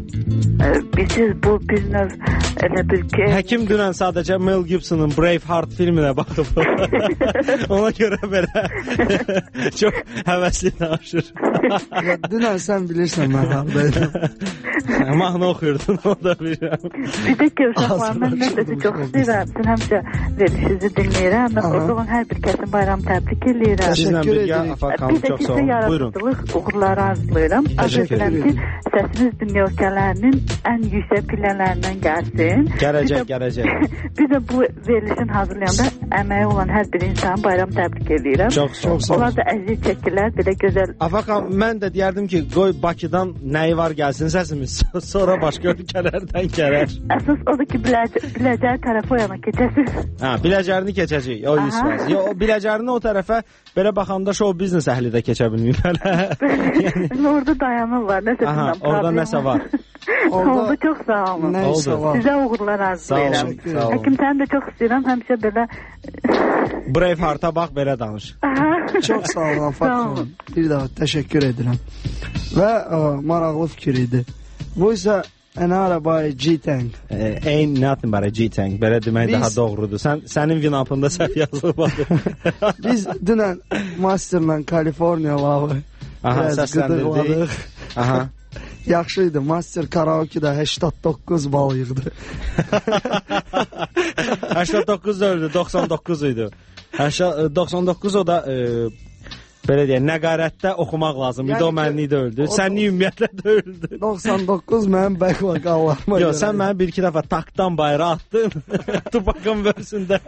Speaker 11: Bu biznes elə bir ki...
Speaker 5: Həkim dünən sadəcə Mel Gibson'ın Braveheart filminə baxıb. Ona görə belə çox həvəsli danışır.
Speaker 4: Dünən sən bilirsən mən haradaydım.
Speaker 5: Mahnı oxuyurdun, o da bilirəm.
Speaker 11: Bir də ki, uşaqlar, mən nəsəsi çox istəyirəm. Sən həmişə verişinizi dinləyirəm. Mən orada olan hər bir kəsin bayramı təbrik edirəm.
Speaker 4: Təşəkkür edirəm.
Speaker 11: Bir də ki, sizə yaradıcılıq uğurları arzulayıram. Arzu edirəm ki, səsiniz dünya ölkələrinin ən yüksək pillələrindən gəlsin.
Speaker 5: Gələcək.
Speaker 11: Bir də bu verilişin hazırlayanda əməyi olan hər bir insan bayram təbrik edirəm.
Speaker 5: Çox sağ ol.
Speaker 11: Onlar da əziyyət çəkirlər, belə gözəl.
Speaker 5: Afaq, mən də deyərdim ki, qoy Bakıdan nəyi var gəlsin səsimiz, sonra başqa ölkələrdən gələr.
Speaker 11: Əsas odur ki, Biləcəri tərəfə o yana keçəsiz.
Speaker 5: Biləcərini keçəcək, o 100%. Biləcərini o tərəfə belə baxanda show biznes əhli də keçə bilməyiblər.
Speaker 11: Orada dayanırlar, nəsə bilməm.
Speaker 5: Orada nəsə var.
Speaker 11: Oldu, çox sağ olun. Sizə uğurlar arzulayıram. Həkim, səni də çox istəyirəm, həmişə belə...
Speaker 5: Braveheart'a bax, belə danış.
Speaker 4: Çox sağ olun, Afaq. Bir daha təşəkkür edirəm. Və maraqlı fikir idi. Bu isə Another by G-Tank.
Speaker 5: Ain't nothing but a G-Tank. Belə demək daha doğrudur. Sənin vinapında səhv yazılmadı.
Speaker 4: Biz dünən Master'la Kaliforniya lavı
Speaker 5: səsləndirdik.
Speaker 4: Yaxşıydı. Master karaoke'da 89 bal yığdı.
Speaker 5: 89 öldü, 99 idi. 99 o da belə deyək, nəqarətdə oxumaq lazım. Yəni, domenli deyildi. Sənli ümumiyyətlə deyildi.
Speaker 4: 99 mənim back vokallarıma.
Speaker 5: Yox, sən mənə bir-iki dəfə takdan bayra atdın. Tupakın vörsündə.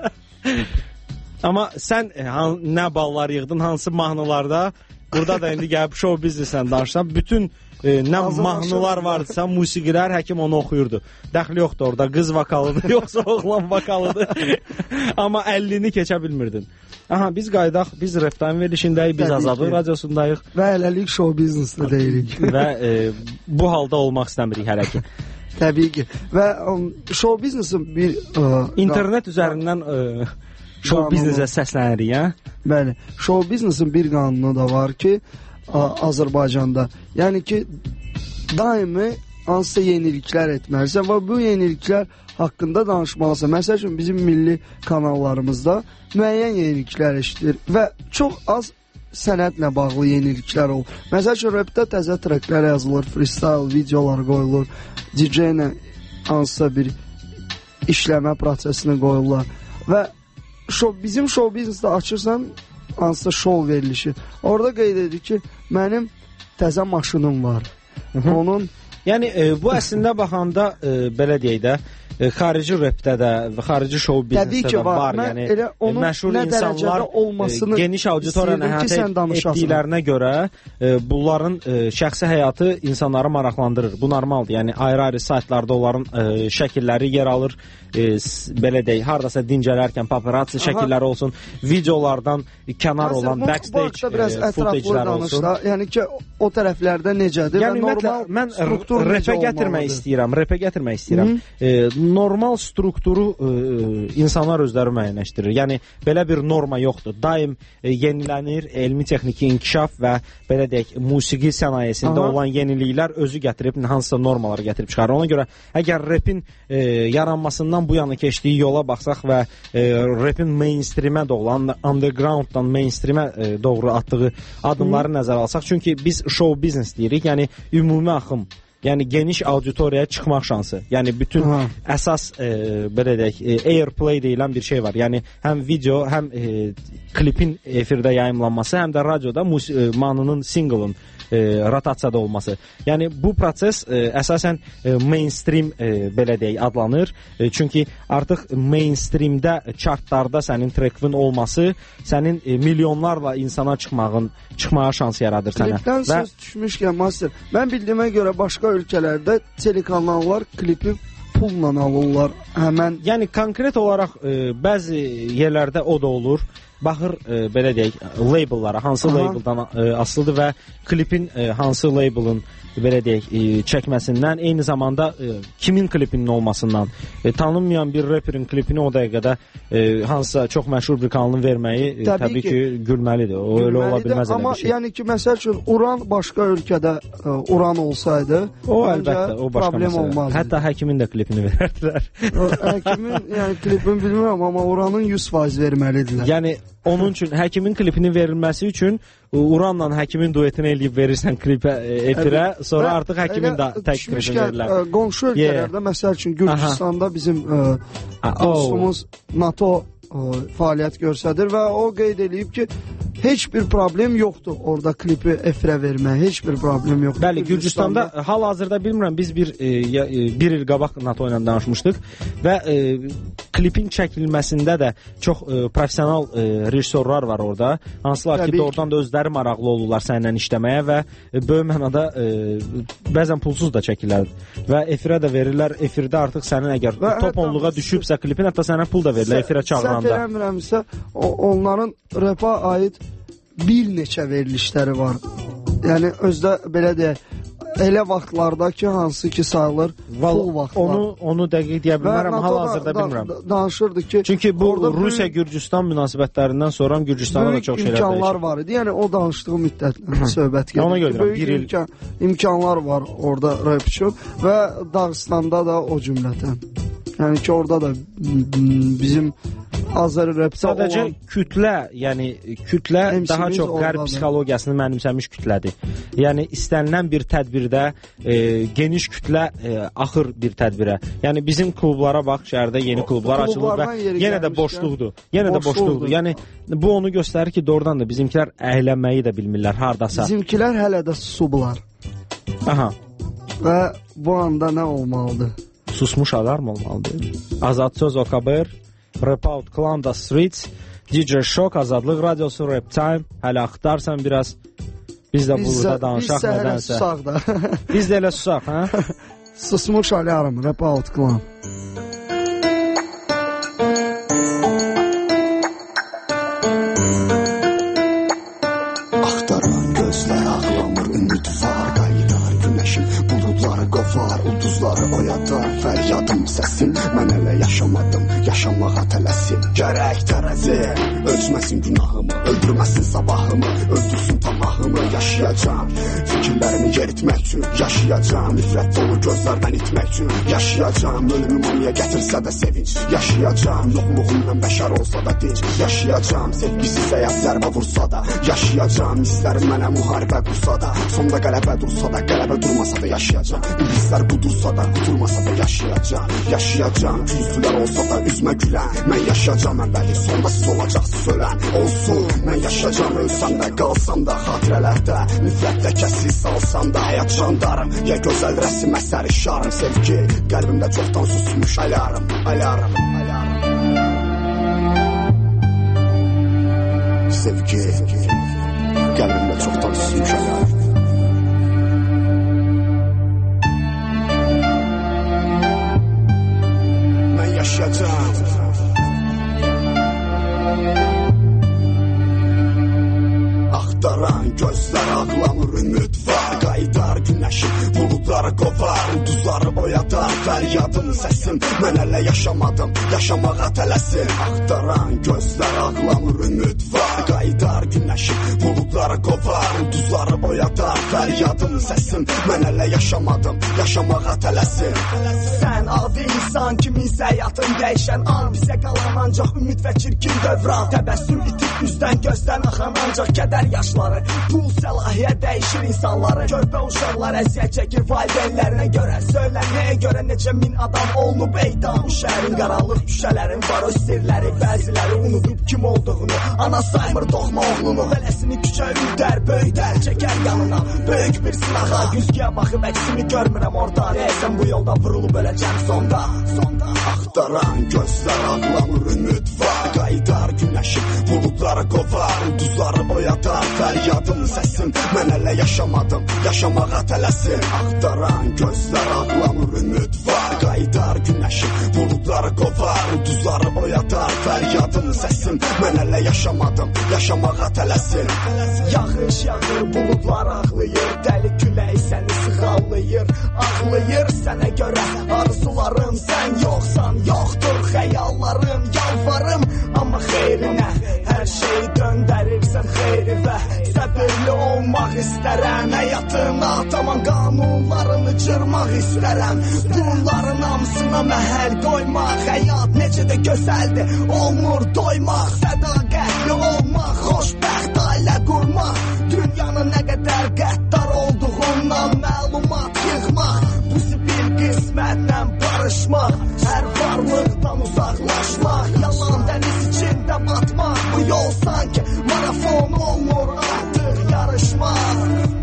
Speaker 5: Amma sən nə ballar yığdın, hansı mahnılarda? Burada da indi gəlib show biznesdən danışsan, bütün nə mahnılar vardısa, musiqilər həkim onu oxuyurdu. Dəxli yoxdur orada, qız vokalıdır, yoxsa oğlan vokalıdır. Amma 50-ni keçə bilmirdin. Aha, biz qaydaq, biz Reptime verilişindəyik, biz Azadlıq radiosundayıq.
Speaker 4: Və hələlik show biznesdə deyirik.
Speaker 5: Və bu halda olmaq istəmirik hələ ki.
Speaker 4: Təbii ki. Və show biznesin bir...
Speaker 5: İnternet üzərindən show biznesə səslənirik, hə?
Speaker 4: Bəli, show biznesin bir qanunu da var ki, Azərbaycanda. Yəni ki, daimi hansısa yeniliklər etməlisən və bu yeniliklər haqqında danışmalısan. Məsəl üçün, bizim milli kanallarımızda müəyyən yeniliklər eşidir və çox az sənətlə bağlı yeniliklər olur. Məsəl üçün, rapdə təzə treklər yazılır, freestyle videolar qoyulur, DJ ilə hansısa bir işləmə prosesini qoyurlar və bizim show biznesdə açırsan, hansısa show verilişi. Orada qeyd edir ki, mənim təzə maşınım var. Onun...
Speaker 5: Yəni, bu əslində baxanda, belə deyək də, xarici rapdə də və xarici show biznesdə də var. Yəni, məşhur insanlar geniş auditoriyanı əhatə etdiklərinə görə bunların şəxsi həyatı insanları maraqlandırır. Bu normaldır. Yəni, ayrı-ayrı saytlarda onların şəkilləri yer alır. Belə deyək, haradasa dincələrkən paparazzi şəkilləri olsun, videolardan kənar olan backstage footage'lər olsun.
Speaker 4: Yəni ki, o tərəflərdə necədir?
Speaker 5: Yəni, mən rapə gətirmək istəyirəm. Normal strukturu insanlar özləri müəyyənləşdirir. Yəni, belə bir norma yoxdur. Daim yenilənir, elmi-texniki inkişaf və belə deyək, musiqi sənayesində olan yeniliklər özü gətirib, hansısa normaları gətirib çıxarır. Ona görə, əgər rapin yaranmasından bu yana keçdiyi yola baxsaq və rapin mainstreamə doğulan, undergrounddan mainstreamə doğru atdığı adımları nəzərə alsaq, çünki biz show business deyirik, yəni ümumi axım. Yəni geniş auditoriyaya çıxmaq şansı. Yəni bütün əsas belə deyək, airplay deyilən bir şey var. Yəni həm video, həm klipin efirdə yayımlanması, həm də radioda mahnının, single'ın rotasiyada olması. Yəni bu proses əsasən mainstream belə deyək adlanır. Çünki artıq mainstreamdə, chartlarda sənin trekin olması sənin milyonlarla insana çıxmağa şans yaradır sənə.
Speaker 4: Klipdən söz düşmüşkən master, mən bildiyimə görə başqa ölkələrdə telekanallar klipi pulla alırlar həmən.
Speaker 5: Yəni konkret olaraq bəzi yerlərdə o da olur. Baxır, belə deyək, labellara, hansı labeldan asılıdır və klipin hansı labelın belə deyək, çəkməsindən, eyni zamanda kimin klipinin olmasından, tanınmayan bir rapperin klipini o dəqiqədə hansısa çox məşhur bir kanalın verməyi təbii ki, gülməlidir. O öyle ola bilməz elə bir şey.
Speaker 4: Yəni ki, məsəl üçün, Uran başqa ölkədə Uran olsaydı,
Speaker 5: o əlbəttə, o başqa
Speaker 4: problem olmazdı.
Speaker 5: Hətta həkimin də klipini verərdilər.
Speaker 4: Həkimin, yəni klipini bilmirəm, amma Uranın 100% verməlidirlər.
Speaker 5: Yəni, onun üçün həkimin klipinin verilməsi üçün Uranla həkimin duetini eləyib verirsən klipə, efirə, sonra artıq həkimin də tək klipini verirlər.
Speaker 4: Qonşu ölkələrdə, məsəl üçün Gürcüstanda bizim dostumuz NATO fəaliyyət göstərir və o qeyd edib ki, heç bir problem yoxdur orada klipi efirə vermək, heç bir problem yoxdur.
Speaker 5: Bəli, Gürcüstanda hal-hazırda bilmirəm, biz bir il qabaq NATO ilə danışmışdıq və klipin çəkilməsində də çox professional rejissorlar var orada, hansılar ki, doğrudan da özləri maraqlı olurlar səninlə işləməyə və böyük mənada bəzən pulsuz da çəkirlər və efirə də verirlər, efirdə artıq sənin əgər top 10-luğa düşübsə klipin, hətta sənə pul da verirlər efirə çağıranda.
Speaker 4: Səhv eləmirəmsə, onların rapa aid bir neçə verilişləri var. Yəni, özdə belə deyək, elə vaxtlarda ki, hansı ki sayılır pul vaxtlar.
Speaker 5: Onu dəqiq deyə bilmərəm, hal-hazırda bilmirəm.
Speaker 4: Danışırdı ki...
Speaker 5: Çünki bu Rusiya-Gürcüstan münasibətlərindən sonra Gürcüstanda da çox şeylər dəyişir.
Speaker 4: Böyük imkanlar var idi, yəni o danışdığı müddətlə söhbət gedir.
Speaker 5: Ona görə bir il
Speaker 4: imkanlar var orada rap üçün və Dağıstanda da o cümlədən. Yəni ki, orada da bizim Azər rəpdə
Speaker 5: sadəcə
Speaker 4: olan
Speaker 5: kütlə, yəni kütlə daha çox qərb psixologiyasını mənimsəmiş kütlədir. Yəni istənilən bir tədbirdə geniş kütlə axır bir tədbirə. Yəni bizim klublara bax, şəhərdə yeni klublar açılır və yenə də boşluqdur. Yenə də boşluqdur. Yəni bu onu göstərir ki, doğrudan da bizimkilər əylənməyi də bilmirlər hardasa.
Speaker 4: Bizimkilər hələ də susublar.
Speaker 5: Aha.
Speaker 4: Və bu anda nə olmalıdır?
Speaker 5: Susmuş alarm olmalıdır. Azad söz OKBR, Rap Out Clan da Streets, DJ Shock, Azadlıq Radiosu, Rap Time. Hələ axtarsan biraz. Biz də burada danışaq nədənsə. Biz də elə susaq, hə?
Speaker 4: Susmuş alarm, Rap Out Clan.
Speaker 12: Axtaran gözlər ağlamır, ümid var, qayıdar günəşin, buludları qovar, ulduzları oyadar, fəryadım səsin, mən hələ yaşamadım, yaşamağa tələsin. Gərək tərəzi, ölçməsin günahımı, öldürməsin sabahımı, öldürsün tamahımı, yaşayacam. Fikirlərimi yeritmək üçün yaşayacam, nifrət dolu gözlərdən itmək üçün yaşayacam. Ölümüm onaya gətirsə də sevinç, yaşayacam. Yoxluğumdan bəşər olsa da dinc, yaşayacam. Sevgisiz həyat zərbə vursa da yaşayacam. İstərim mənə müharibə qursa da, sonda qələbə dursa da, qələbə durmasa da yaşayacam. İblislər budursa da, qudurmasa da yaşayacam. Yaşayacam, kürsülər olsa da üzmə gülən, mən yaşayacam əvvəli, sonda siz olacaqsınız ölən. Olsun, mən yaşayacam, ölsəm də, qalsam da xatirələrdə, nifrətlə kəsil salsam da, həyat jandarım, ya gözəl rəsim əsəri şarım. Sevgi, qəlbimdə çoxdan susmuş alarm, alarm, alarm. Sevgi, qəlbimdə çoxdan susmuş alarm. Mən yaşayacam. Axtaran gözlər ağlamır, ümid var, qayıdar günəşin, buludları qovar, ulduzları oyadar, fəryadım səsim, mən hələ yaşamadım, yaşamağa tələsin. Axtaran gözlər ağlamır, ümid var, qayıdar günəşin, buludları qovar, ulduzları oyadar, fəryadım səsim, mən hələ yaşamadım, yaşamağa tələsin.
Speaker 8: Sən adi insan kiminsə həyatın dəyişən an, bizə qalan ancaq ümid və çirkin dövran, təbəssüm itib üzdən gözdən axan ancaq kədər yaşları, pul səlahiyyət dəyişir insanları, körpə uşaqlar əziyyət çəkir valideynlərinə görə, söylənəyə görə neçə min adam olunub eydam. Bu şəhərin qaranlıq düşələrin var o sirləri, bəziləri unudub kim olduğunu, ana saymır doğma oğlunu, vələsini küçə ürdər, böyüdər, çəkər yanına böyük bir sınağa, güzgüyə baxıb əksini görmürəm orada, deyəsən bu yolda vurulub öləcəm sonda.
Speaker 12: Axtaran gözlər ağlamır, ümid var, qayıdar günəşin, buludları qovar, ulduzları oyadar, fəryadım səsim, mən hələ yaşamadım, yaşamağa tələsin. Axtaran gözlər ağlamır, ümid var, qayıdar günəşin, buludları qovar, ulduzları oyadar, fəryadım səsim, mən hələ yaşamadım, yaşamağa tələsin.
Speaker 8: Yağış yağır, buludlar ağlayır, dəli külək səni sığallayır, ağlayır sənə görə arzularım, sən yoxsan, yoxdur xəyallarım, yalvarım, amma xeyrinə hər şeyi döndərirsən xeyri və səbirli olmaq istərəm, həyatına tamam qanunlarını cırmaq istərəm, bunların hamısına məhəl qoymaq, həyat necə də gözəldir, olmur doymaq, sədaqətli olmaq, xoşbəxt ailə qurmaq, dünyanın nə qədər qəddar olduğundan məlumat yığmaq, bu zibil qismətlə barışmaq, hər varlıqdan uzaqlaşmaq, yalan dəniz içində batmaq, bu yol sanki marafon olmur artıq yarışmaq.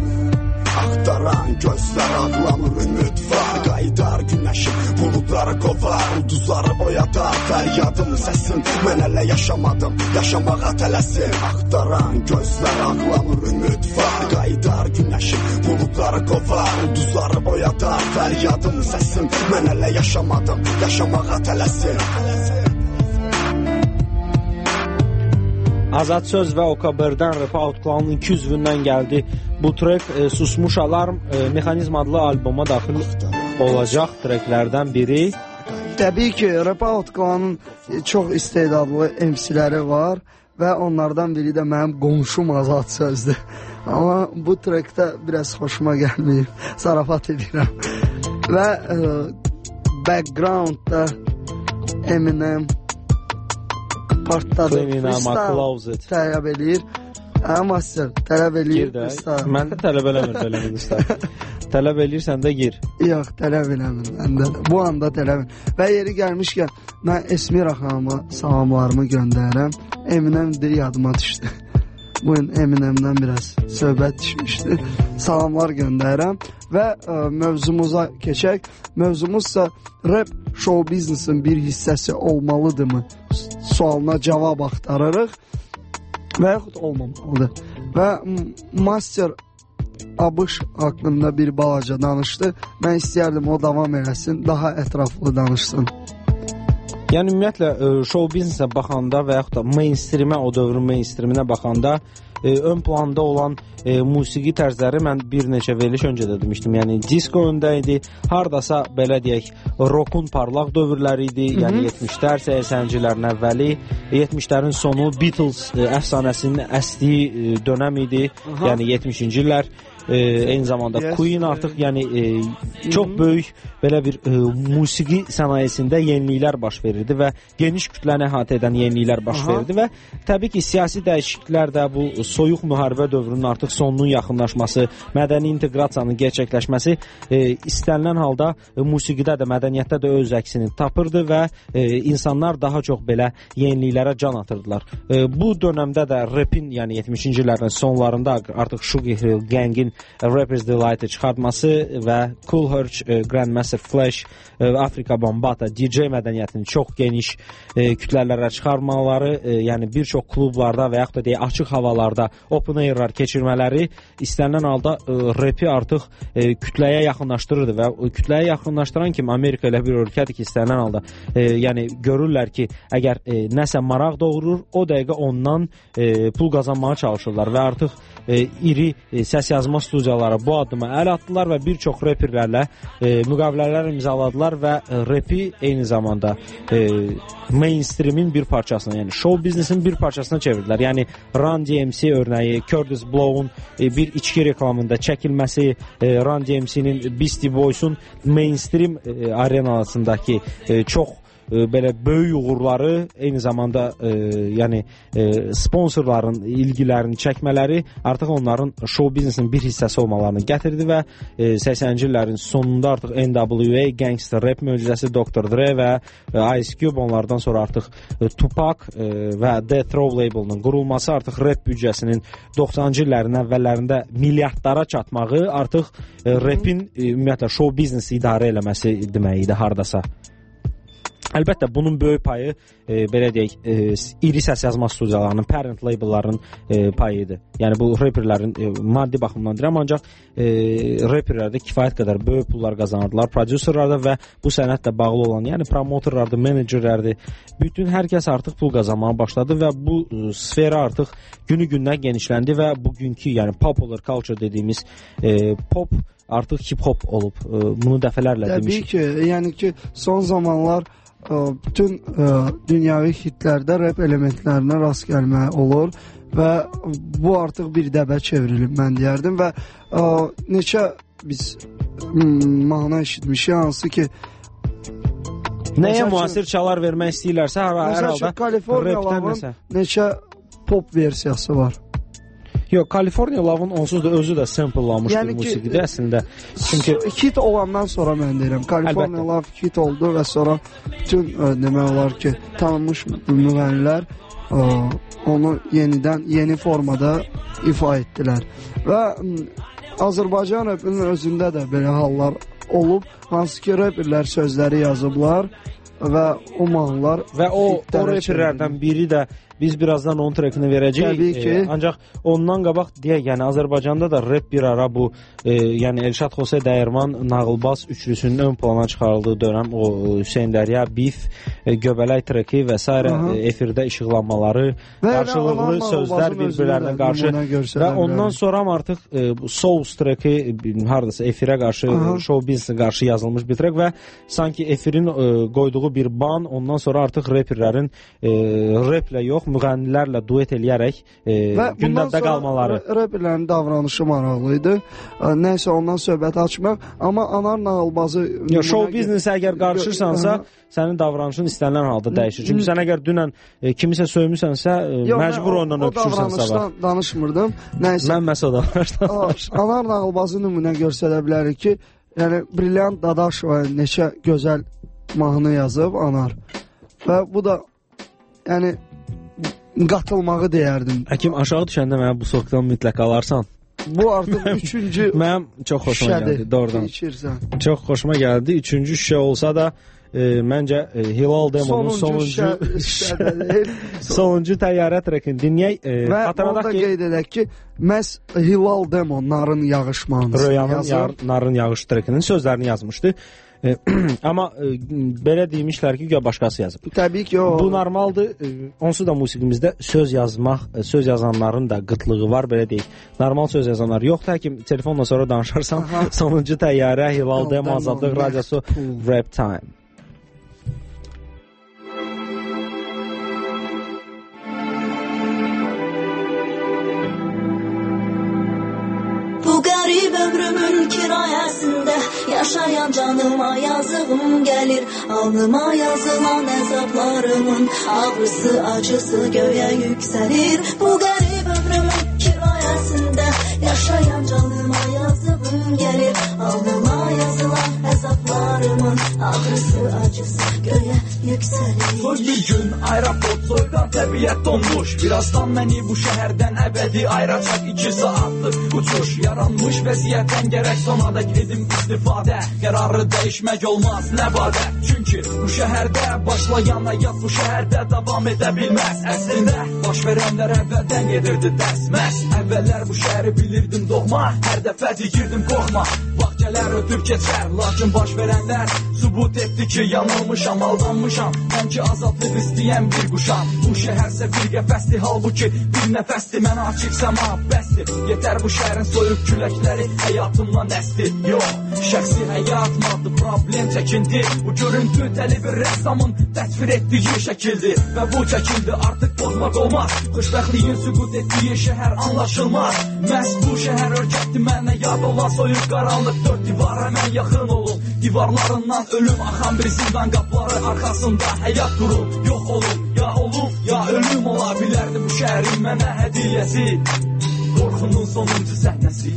Speaker 12: Axtaran gözlər ağlamır, ümid var, qayıdar günəşin, buludları qovar, ulduzları oyadar, fəryadım səsim, mən hələ yaşamadım, yaşamağa tələsin. Axtaran gözlər ağlamır, ümid var, qayıdar günəşin, buludları qovar, ulduzları oyadar, fəryadım səsim, mən hələ yaşamadım, yaşamağa tələsin.
Speaker 5: Azad söz və OKBR-dən Rap Out Clan'ın 2 üzvündən gəldi. Bu trek Susmuş Alarm Mexanizm adlı alboma daxil olacaq treklərdən biri.
Speaker 4: Təbii ki, Rap Out Clan'ın çox istedadlı MC-ləri var və onlardan biri də mənim qonşum Azad sözdür. Amma bu trekdə biraz xoşuma gəlməyib, zarafat edirəm. Və backgroundda Eminem partladı. Tələb eləyir. Master, tələb eləyir.
Speaker 5: Mən də tələb eləmir belə usta. Tələb eləyirsən də gir.
Speaker 4: Yox, tələb eləmir. Bu anda tələb. Və yeri gəlmişkən mən Esmira xanıma salamlarımı göndərirəm. Eminem də yadıma düşdü. Bugün Eminem'dən biraz söhbət düşmüşdü. Salamlar göndərirəm və mövzumuza keçək. Mövzumuzsa rap show biznesin bir hissəsi olmalıdırmı sualına cavab axtarırıq və yaxud olmamalıdır. Və Master ABŞ haqqında bir balaca danışdı. Mən istəyərdim o davam eləsin, daha ətraflı danışsın.
Speaker 5: Yəni ümumiyyətlə show biznesə baxanda və yaxud da mainstreamə, o dövrün mainstreaminə baxanda ön planda olan musiqi tərzləri mən bir neçə veriliş öncə də demişdim. Yəni disko öndə idi, hardasa belə deyək, rockun parlaq dövrləri idi. Yəni 70-lər, 80-cilərin əvvəli, 70-lərin sonu Beatles əfsanəsinin əsdiyi dönəm idi. Yəni 70-ci illər. Eyni zamanda Queen artıq yəni çox böyük belə bir musiqi sənayesində yeniliklər baş verirdi və geniş kütləni əhatə edən yeniliklər baş verirdi və təbii ki, siyasi dəyişikliklər də bu soyuq müharibə dövrünün artıq sonunun yaxınlaşması, mədəni inteqrasiyanın gerçəkləşməsi istənilən halda musiqidə də, mədəniyyətdə də öz əksini tapırdı və insanlar daha çox belə yeniliklərə can atırdılar. Bu dönəmdə də rapin, yəni 70-ci illərin sonlarında artıq Sugar Hill Gang'in Rapper's Delight çıxartması və Kool Herc, Grandmaster Flash, Afrika Bambata, DJ mədəniyyətinin çox geniş kütlələrə çıxarmaları, yəni bir çox klublarda və yaxud da deyək açıq havalarda open air'lar keçirmələri istənilən halda rapi artıq kütləyə yaxınlaşdırırdı və kütləyə yaxınlaşdıran kimi Amerika elə bir ölkədir ki, istənilən halda yəni görürlər ki, əgər nəsə maraq doğurur, o dəqiqə ondan pul qazanmağa çalışırlar və artıq iri səs yazma studiyaları bu addıma əl atdılar və bir çox reperlərlə müqavilələr imzaladılar və rapi eyni zamanda mainstreamin bir parçasına, yəni show biznesin bir parçasına çevirdilər. Yəni Run DMC örnəyi, Curtis Blow'un bir içki reklamında çəkilməsi, Run DMC'nin Beastie Boys'un mainstream arenasındakı çox belə böyük uğurları, eyni zamanda yəni sponsorların ilgilərini çəkmələri artıq onların show biznesin bir hissəsi olmalarını gətirdi və 80-ci illərin sonunda artıq NWA, Gangster Rap möcüzəsi Dr. Dre və Ice Cube, onlardan sonra artıq Tupac və Death Row labelinin qurulması, artıq rap büdcəsinin 90-cı illərin əvvəllərində milyardlara çatmağı artıq rapin ümumiyyətlə show biznesi idarə eləməsi demək idi hardasa. Əlbəttə bunun böyük payı belə deyək, iri səs yazma studiyalarının, parent labelların payıdır. Yəni bu rapperlərin maddi baxımdan deyirəm, ancaq rapperlərdə kifayət qədər böyük pullar qazanırdılar, prodüserlərdə və bu sənətlə bağlı olan, yəni promotorlardır, menecerlərdir. Bütün hər kəs artıq pul qazanmağa başladı və bu sfera artıq günü-gündən genişləndi və bugünkü, yəni popular culture dediyimiz pop artıq hip-hop olub. Bunu dəfələrlə demişik.
Speaker 4: Təbii ki, yəni ki, son zamanlar bütün dünyavi hitlərdə rap elementlərinə rast gəlmək olur və bu artıq bir dəbə çevrilib, mən deyərdim və neçə biz mahnı eşitmişik, hansı ki
Speaker 5: nəyə müasir çalar vermək istəyirlərsə, hər halda
Speaker 4: California neçə pop versiyası var.
Speaker 5: Yox, California Love-un onsuz da özü də samplelanmış bir musiqidir əslində. Çünki
Speaker 4: hit olandan sonra mən deyirəm, California Love hit oldu və sonra bütün demək olar ki, tanınmış müğənnilər onu yenidən, yeni formada ifa etdilər. Və Azərbaycan rapinin özündə də belə hallar olub, hansı ki, rapperlər sözləri yazıblar və o mahnılar
Speaker 5: və o rapperlərdən biri də biz birazdan onun trackini verəcəyik.
Speaker 4: Təbii ki.
Speaker 5: Ancaq ondan qabaq deyək, yəni Azərbaycanda da rap bir ara bu yəni Elşad Xosey Dəyirman, Nağılbaz üçlüsünün ön plana çıxarıldığı dönəm, o Hüseyn Dərya, Bif, Göbələk treki və s. efirdə işıqlanmaları, qarşılıqlı sözlər bir-birlərinə qarşı və ondan sonra artıq bu Souls treki hardasa efirə qarşı, show business qarşı yazılmış bir trek və sanki efirin qoyduğu bir ban, ondan sonra artıq rapperlərin raplə yox, çox müğənnilərlə duet eləyərək gündəmdə qalmaları.
Speaker 4: Rəpərlərin davranışı maraqlı idi. Nəysə ondan söhbət açmaq, amma Anar nağılbazı
Speaker 5: show biznesə əgər qarışırsansa, sənin davranışın istənilən halda dəyişir. Çünki sən əgər dünən kimisə söymüsənsə, məcbur ondan öpüşürsən sabah.
Speaker 4: O davranışdan danışmırdım. Nəysə.
Speaker 5: Mən məhz o davranışdan danışırım.
Speaker 4: Anar nağılbazı nümunə göstərə bilərik ki, yəni Brilliant Dadaşova neçə gözəl mahnı yazıb Anar. Və bu da yəni qatılmağı deyərdim.
Speaker 5: Həkim aşağı düşəndə mənə bu sokdan mütləq alarsan.
Speaker 4: Bu artıq üçüncü
Speaker 5: mənim çox xoşuma gəldi doğrudan. Çox xoşuma gəldi. Üçüncü şişə olsa da məncə Hilal Demonun sonuncu təyyarə trekini dinləyək.
Speaker 4: Və onu da qeyd edək ki, məhz Hilal Demon Narın Yağış mahnısını
Speaker 5: yazıb. Narın Yağış trekinin sözlərini yazmışdı. Amma belə deymişlər ki, başqası yazıb.
Speaker 4: Təbii ki, o.
Speaker 5: Bu normaldır. Onsuz da musiqimizdə söz yazanların da qıtlığı var, belə deyək. Normal söz yazanlar yoxdur. Həkim, telefonla sonra danışarsan. Sonuncu təyyarə Hilal Demon Azadlıq Radiosu Rap Time.
Speaker 13: Bu qərib ömrümün kirayəsində yaşayan canıma yazığım gəlir. Alnıma yazılan əzablarımın ağrısı, acısı göyə yüksəlir. Bu qərib ömrümün kirayəsində yaşayan canıma yazığım gəlir. Alnıma yazılan əzablarımın ağrısı, acısı göyə yüksəlir.
Speaker 14: Bir gün aeroport soyudan təbiət donmuş. Birazdan məni bu şəhərdən əbədi ayıracaq 2 saatlıq uçuş. Yaranmış vəziyyətdən gərək sonadək edim istifadə. Qərarı dəyişmək olmaz nə badə. Çünki bu şəhərdə başlayan həyat bu şəhərdə davam edə bilməz. Əslində baş verənlər əvvəldən gedirdi dərsməz. Əvvəllər bu şəhəri bilirdim doğma. Hər dəfə deyirdim qorxma. Vaxt gələr ötüb keçər. Lakin baş verənlər sübut etdi ki yanılmışam, aldanmışam. Mən ki azadlıq istəyən bir quşam. Bu şəhərsə bir qəfəsdir, halbuki bir nəfəsdir. Mən açıq səma bəsdir. Yetər bu şəhərin soyuq küləkləri həyatımdan əsdi. Yox, şəxsi həyat maddı problem çəkindi. Bu görüntü dəli bir rəssamın təsvir etdiyi şəkildir. Və bu çəkildi artıq pozmaq olmaz. Xoşbəxtliyin sübut etdiyi şəhər anlaşılmaz. Məhz bu şəhər örgətdi mənə yad olan soyuq qaranlıq. 4 divar həmən yaxın olun. Divarlarından ölüm axan bir zindan qapıları arxasında həyat durur, yox olun. Ya olub, ya ölüm ola bilərdi bu şəhərin mənə hədiyyəsi. Qorxunun sonuncu səhnəsi.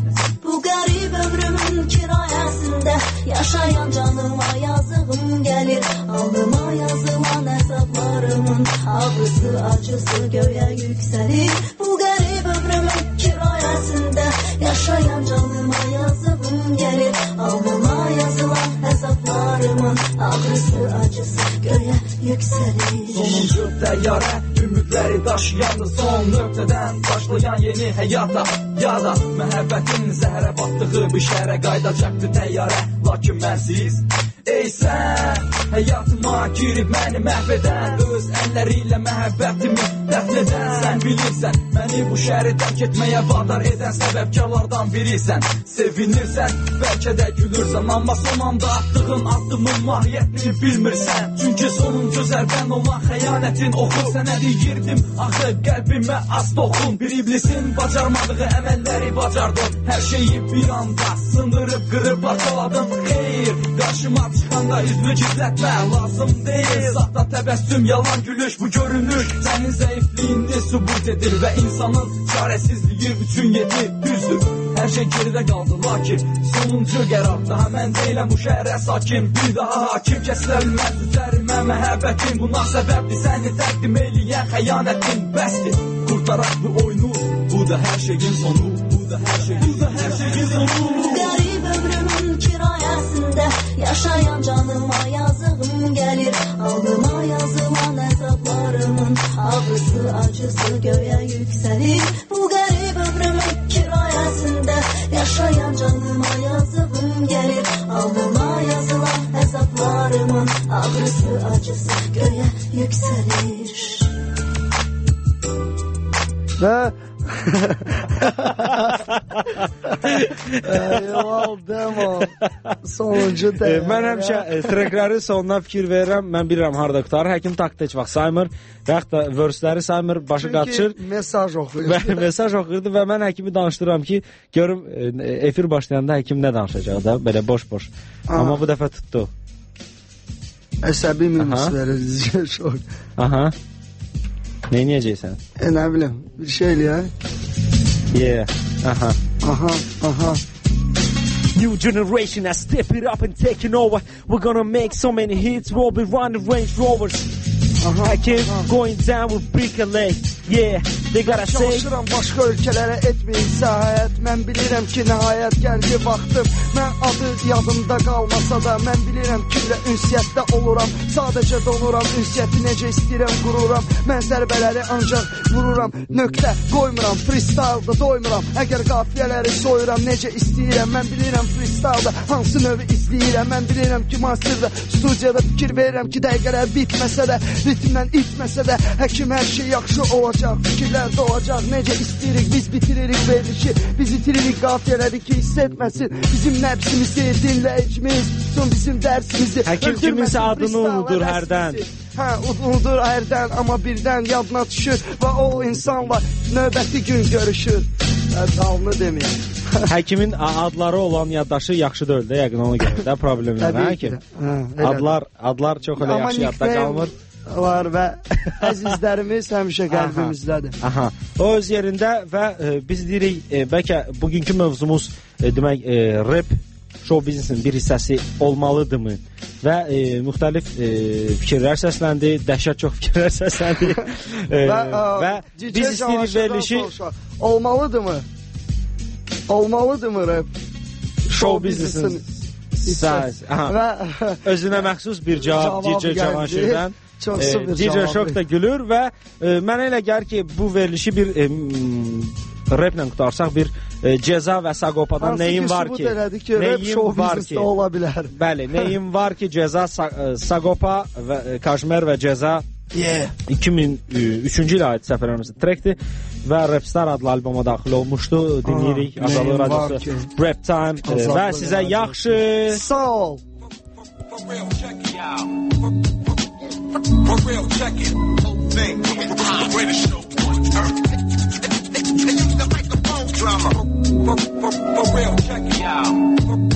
Speaker 13: Bu qərib ömrümün kirayəsində yaşayan canıma yazığım gəlir. Alnıma yazılan əzablarımın ağrısı, acısı göyə yüksəlir. Bu qərib ömrümün kirayəsində yaşayan canıma yazığım gəlir. Alnıma yazılan əzablarımın ağrısı, acısı göyə yüksəlir.
Speaker 14: Sonuncu təyyarə ümidləri daşıyandı. Son nöqtədən başlayan yeni həyata. Ya da məhəbbətin zəhərə batdığı bir şəhərə qaydacaqdı təyyarə. Lakin mənsiz ey sən həyatıma girib məni məhv edən, öz əlləri ilə məhəbbətimi dəfn edən. Sən bilirsən məni bu şəhəri tərk etməyə vadar edən səbəbkarlardan birisən. Sevinirsən, bəlkə də gülürsən, amma son anda attığın addımın mahiyyətini bilmirsən. Çünki sonuncu zərbən olan xəyanətin oxu. Sənə deyirdim axı qəlbimə az toxun. Bir iblisin bacarmadığı əməlləri bacardın. Hər şeyi bir anda sındırıb qırıb parçaladın. Xeyr, qarşıma çıxanda üzünü gizlətmə lazım deyil. Saxta təbəssüm, yalan gülüş, bu görünüş sənin zəifliyini sübut edir və insanın çarəsizliyi üçün yetir. Düzdür, hər şey geridə qaldı, lakin sonuncu qərar. Daha mən deyiləm bu şəhərə sakin, bir daha hakim. Kəsilə bilməz üzərimə məhəbbətin. Buna səbəbdir səni təqdim eləyən xəyanətin. Bəsdir, qurtaraq bu oyunu, bu da hər şeyin sonu. Bu da hər şeyin sonu.
Speaker 13: Bu qərib ömrümün kirayəsində yaşayan canıma yazığım gəlir. Alnıma yazılan əzablarımın ağrısı, acısı göyə yüksəlir. Bu qərib ömrümün kirayəsində yaşayan canıma yazığım gəlir. Alnıma yazılan əzablarımın ağrısı, acısı göyə yüksəlir.
Speaker 4: Və Eyvallah demo. Sonuncu demo.
Speaker 5: Mən həmişə treklərin sonuna fikir verirəm. Mən bilirəm harda qutarır. Həkim taktda heç vaxt saymır və yaxud da versləri saymır, başı qaçır.
Speaker 4: Çünki mesaj oxuyur.
Speaker 5: Və mesaj oxuyurdu və mən həkimi danışdırıram ki, görüm efir başlayanda həkim nə danışacaq da, belə boş-boş. Amma bu dəfə tutdu.
Speaker 4: Əsəbi minus verir, şok.
Speaker 5: Aha. Nə edəcəksən?
Speaker 4: Nə bilim, bir şey eləyək.
Speaker 5: Yeah. Aha.
Speaker 4: Aha.
Speaker 15: New generation has stepped it up and taken over. We're gonna make so many hits. We'll be running Range Rovers. I keep going down with big leg. Yeah, they gotta say.
Speaker 4: Çalışıram başqa ölkələrə etməyin səyahət. Mən bilirəm ki, nəhayət gəldi vaxtım. Mən adı yadımda qalmasa da, mən bilirəm kimlə ünsiyyətdə oluram. Sadəcə donuram, ünsiyyəti necə istəyirəm qururam. Mən zərbələri ancaq vururam, nöqtə qoymuram. Freestyle-da doymuram, əgər qafiyələri soyuram. Necə istəyirəm, mən bilirəm freestyle-da hansı növü izləyirəm. Mən bilirəm ki, masterda, studiyada fikir verirəm ki, dəqiqələr bitməsə də, ritmdən itməsə də, həkim hər şey yaxşı olacaq. Fikirlər doğacaq, necə istəyirik, biz bitiririk verilişi, biz itiririk qafiyələri ki, hiss etməsin bizim nəbsimizi, dinləyicimiz tutsun bizim dərsimizi.
Speaker 5: Həkim kiminsə adını unudur hərdən.
Speaker 4: Unudur hərdən, amma birdən yadına düşür və o insanla növbəti gün görüşür. Dalını deməyəm.
Speaker 5: Həkimin adları olan yaddaşı yaxşı deyil də, yəqin ona görə də problemlər. Həkim. Adlar çox elə yaxşı yadda qalmır.
Speaker 4: Var və əzizlərimiz həmişə qəlbimizdədir.
Speaker 5: Aha. O öz yerində və biz deyirik, bəlkə bugünkü mövzumuz demək rap show biznesin bir hissəsi olmalıdırmı? Və müxtəlif fikirlər səsləndi, dəhşət çox fikirlər səsləndi. Və biz istəyirik verilişi
Speaker 4: olmalıdırmı? Olmalıdırmı rap
Speaker 5: show biznesin hissəsi? Özünə məxsus bir cavab DJ Cavanşirdən. DJ Şok da gülür və mənə elə gəlir ki, bu verilişi bir raplə qutarsaq, bir Ceza və Sagopadan nəyin var ki?
Speaker 4: Nəyin var ki? Ola bilər.
Speaker 5: Bəli, nəyin var ki, Ceza, Sagopa və Kaşmer və Ceza 2003-cü ilə aid səfərlərimizin trekdir və Rapstar adlı alboma daxil olmuşdu. Dinləyirik Azadlıq Radiosu Rap Time və sizə yaxşı
Speaker 4: sağ ol.
Speaker 16: For real, check it. Whole thing. The greatest show on earth. They use the microphone drama. For real, check it out.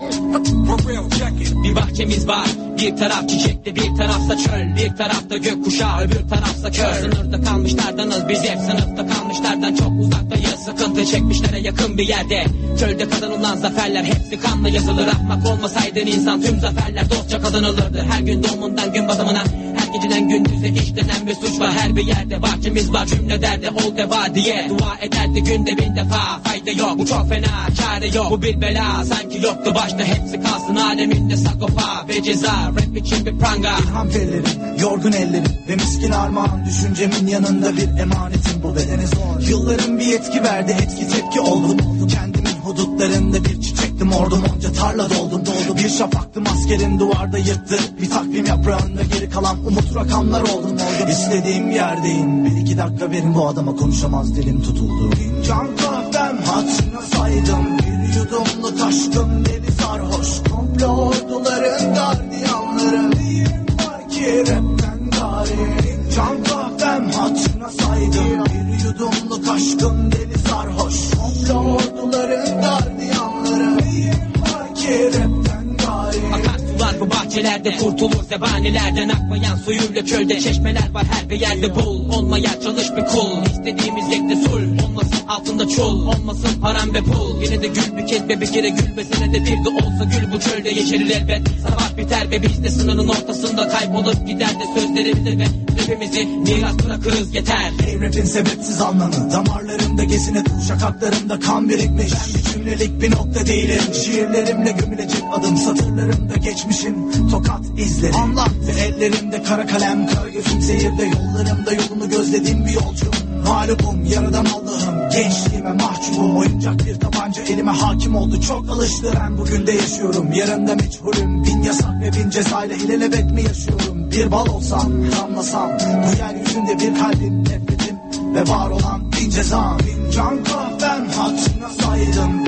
Speaker 16: For real, check it.
Speaker 17: Bir bahçemiz var, bir taraf çiçekli, bir tarafsa çöl, bir tarafta gökkuşağı, öbür tarafsa kör. Sınırda kalmışlardanız biz hep, sınıfta kalmışlardan çok uzaktayız. Sıkıntı çekmişlere yakın bir yerde. Çölde kazanılan zaferler hepsi kanla yazılır. Ahmak olmasaydın insan tüm zaferler dostça kazanılırdı. Her gün doğumundan gün batımına, her geceden gündüze işlenen bir suç var. Her bir yerde bahçemiz var, cümle derdi ol deva diye. Dua ederdi günde bin defa, fayda yok, bu çok fena, çare yok. Bu bir bela, sanki yoktu başta, hepsi kalsın aleminde. Sagopa ve Ceza, rap için bir pranga.
Speaker 8: İlham ellerim, yorgun ellerim ve miskin armağan. Düşüncemin yanında bir emanetim, bu bedene zor. Yılların bir etki verdi, etki tepki oldum. Kendimin hudutlarında bir çiçektim, ordum onca tarla doldum. Bir şafaktım, askerim duvarda yırttı. Bir takvim yaprağında geri kalan umut rakamlar oldum. İstediğim yerdeyim, bir iki dakika verin, bu adama konuşamaz dilim tutuldu. Fincan kahvem hatırına saydım, bir yudumlu taşkın deli sarhoş. Komplo orduların gardiyanları, neyim var ki rapten gari. Fincan kahvem hatırına saydım, bir yudumlu taşkın deli sarhoş. Komplo orduların gardiyanları, neyim var ki rapten gari.
Speaker 17: Akarsular bu bahçelerde, kurtulur zebanilerden. Akmayan suyuyla çölde çeşmeler var, her bir yerde bul. Olmaya çalış bir kul, istediğimiz yekte sul. Olmasın altında çul, olmasın param ve pul. Yine de gül bir kez be, bir kere gülmesine de bir de olsa gül. Bu çölde yeşerir elbet, sabah biter ve biz de sınırın ortasında kaybolup gider de sözlerimizi ve rapimizi miras bırakırız yeter.
Speaker 8: Hey rapin sebepsiz anlamı, damarlarımda gezine dur, şakaklarımda kan birikmiş. Ben bir cümlelik bir nokta değilim, şiirlerimle gömülecek adım, satırlarımda geçmişim tokat izleri. Anlattı ellerimde kara kalem, kara gözüm seyirde, yollarımda yolunu gözlediğim bir yolcuyum. Mağlubum, yaradan Allah'ım, gençliğime mahcubum. Oyuncak bir tabanca elime hakim oldu, çok alıştı. Ben bugün de yaşıyorum, yarın da meçhulüm. Bin yasak ve bin cezayla ilelebet mi yaşıyorum? Bir bal olsam, damlasam, bu yeryüzünde bir kalbim, nefretim ve var olan bin cezam. Fincan kahvem hatırına saydım, bir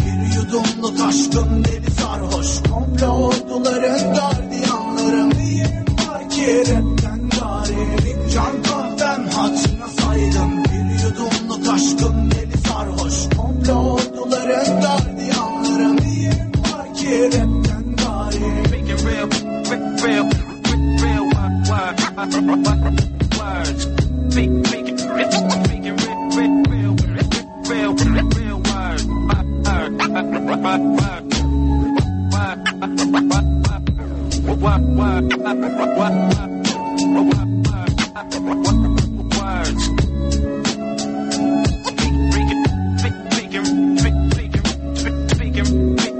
Speaker 8: yudumlu taşkın deli sarhoş. Komple orduların gardiyanları. Neyim var ki rapten gari? Fincan kahvem hatırına saydım. Bir yudumlu taşkın deli sarhoş. Komple orduların gardiyanları. Neyim var ki rapten gari?
Speaker 7: Making real words. Making real words.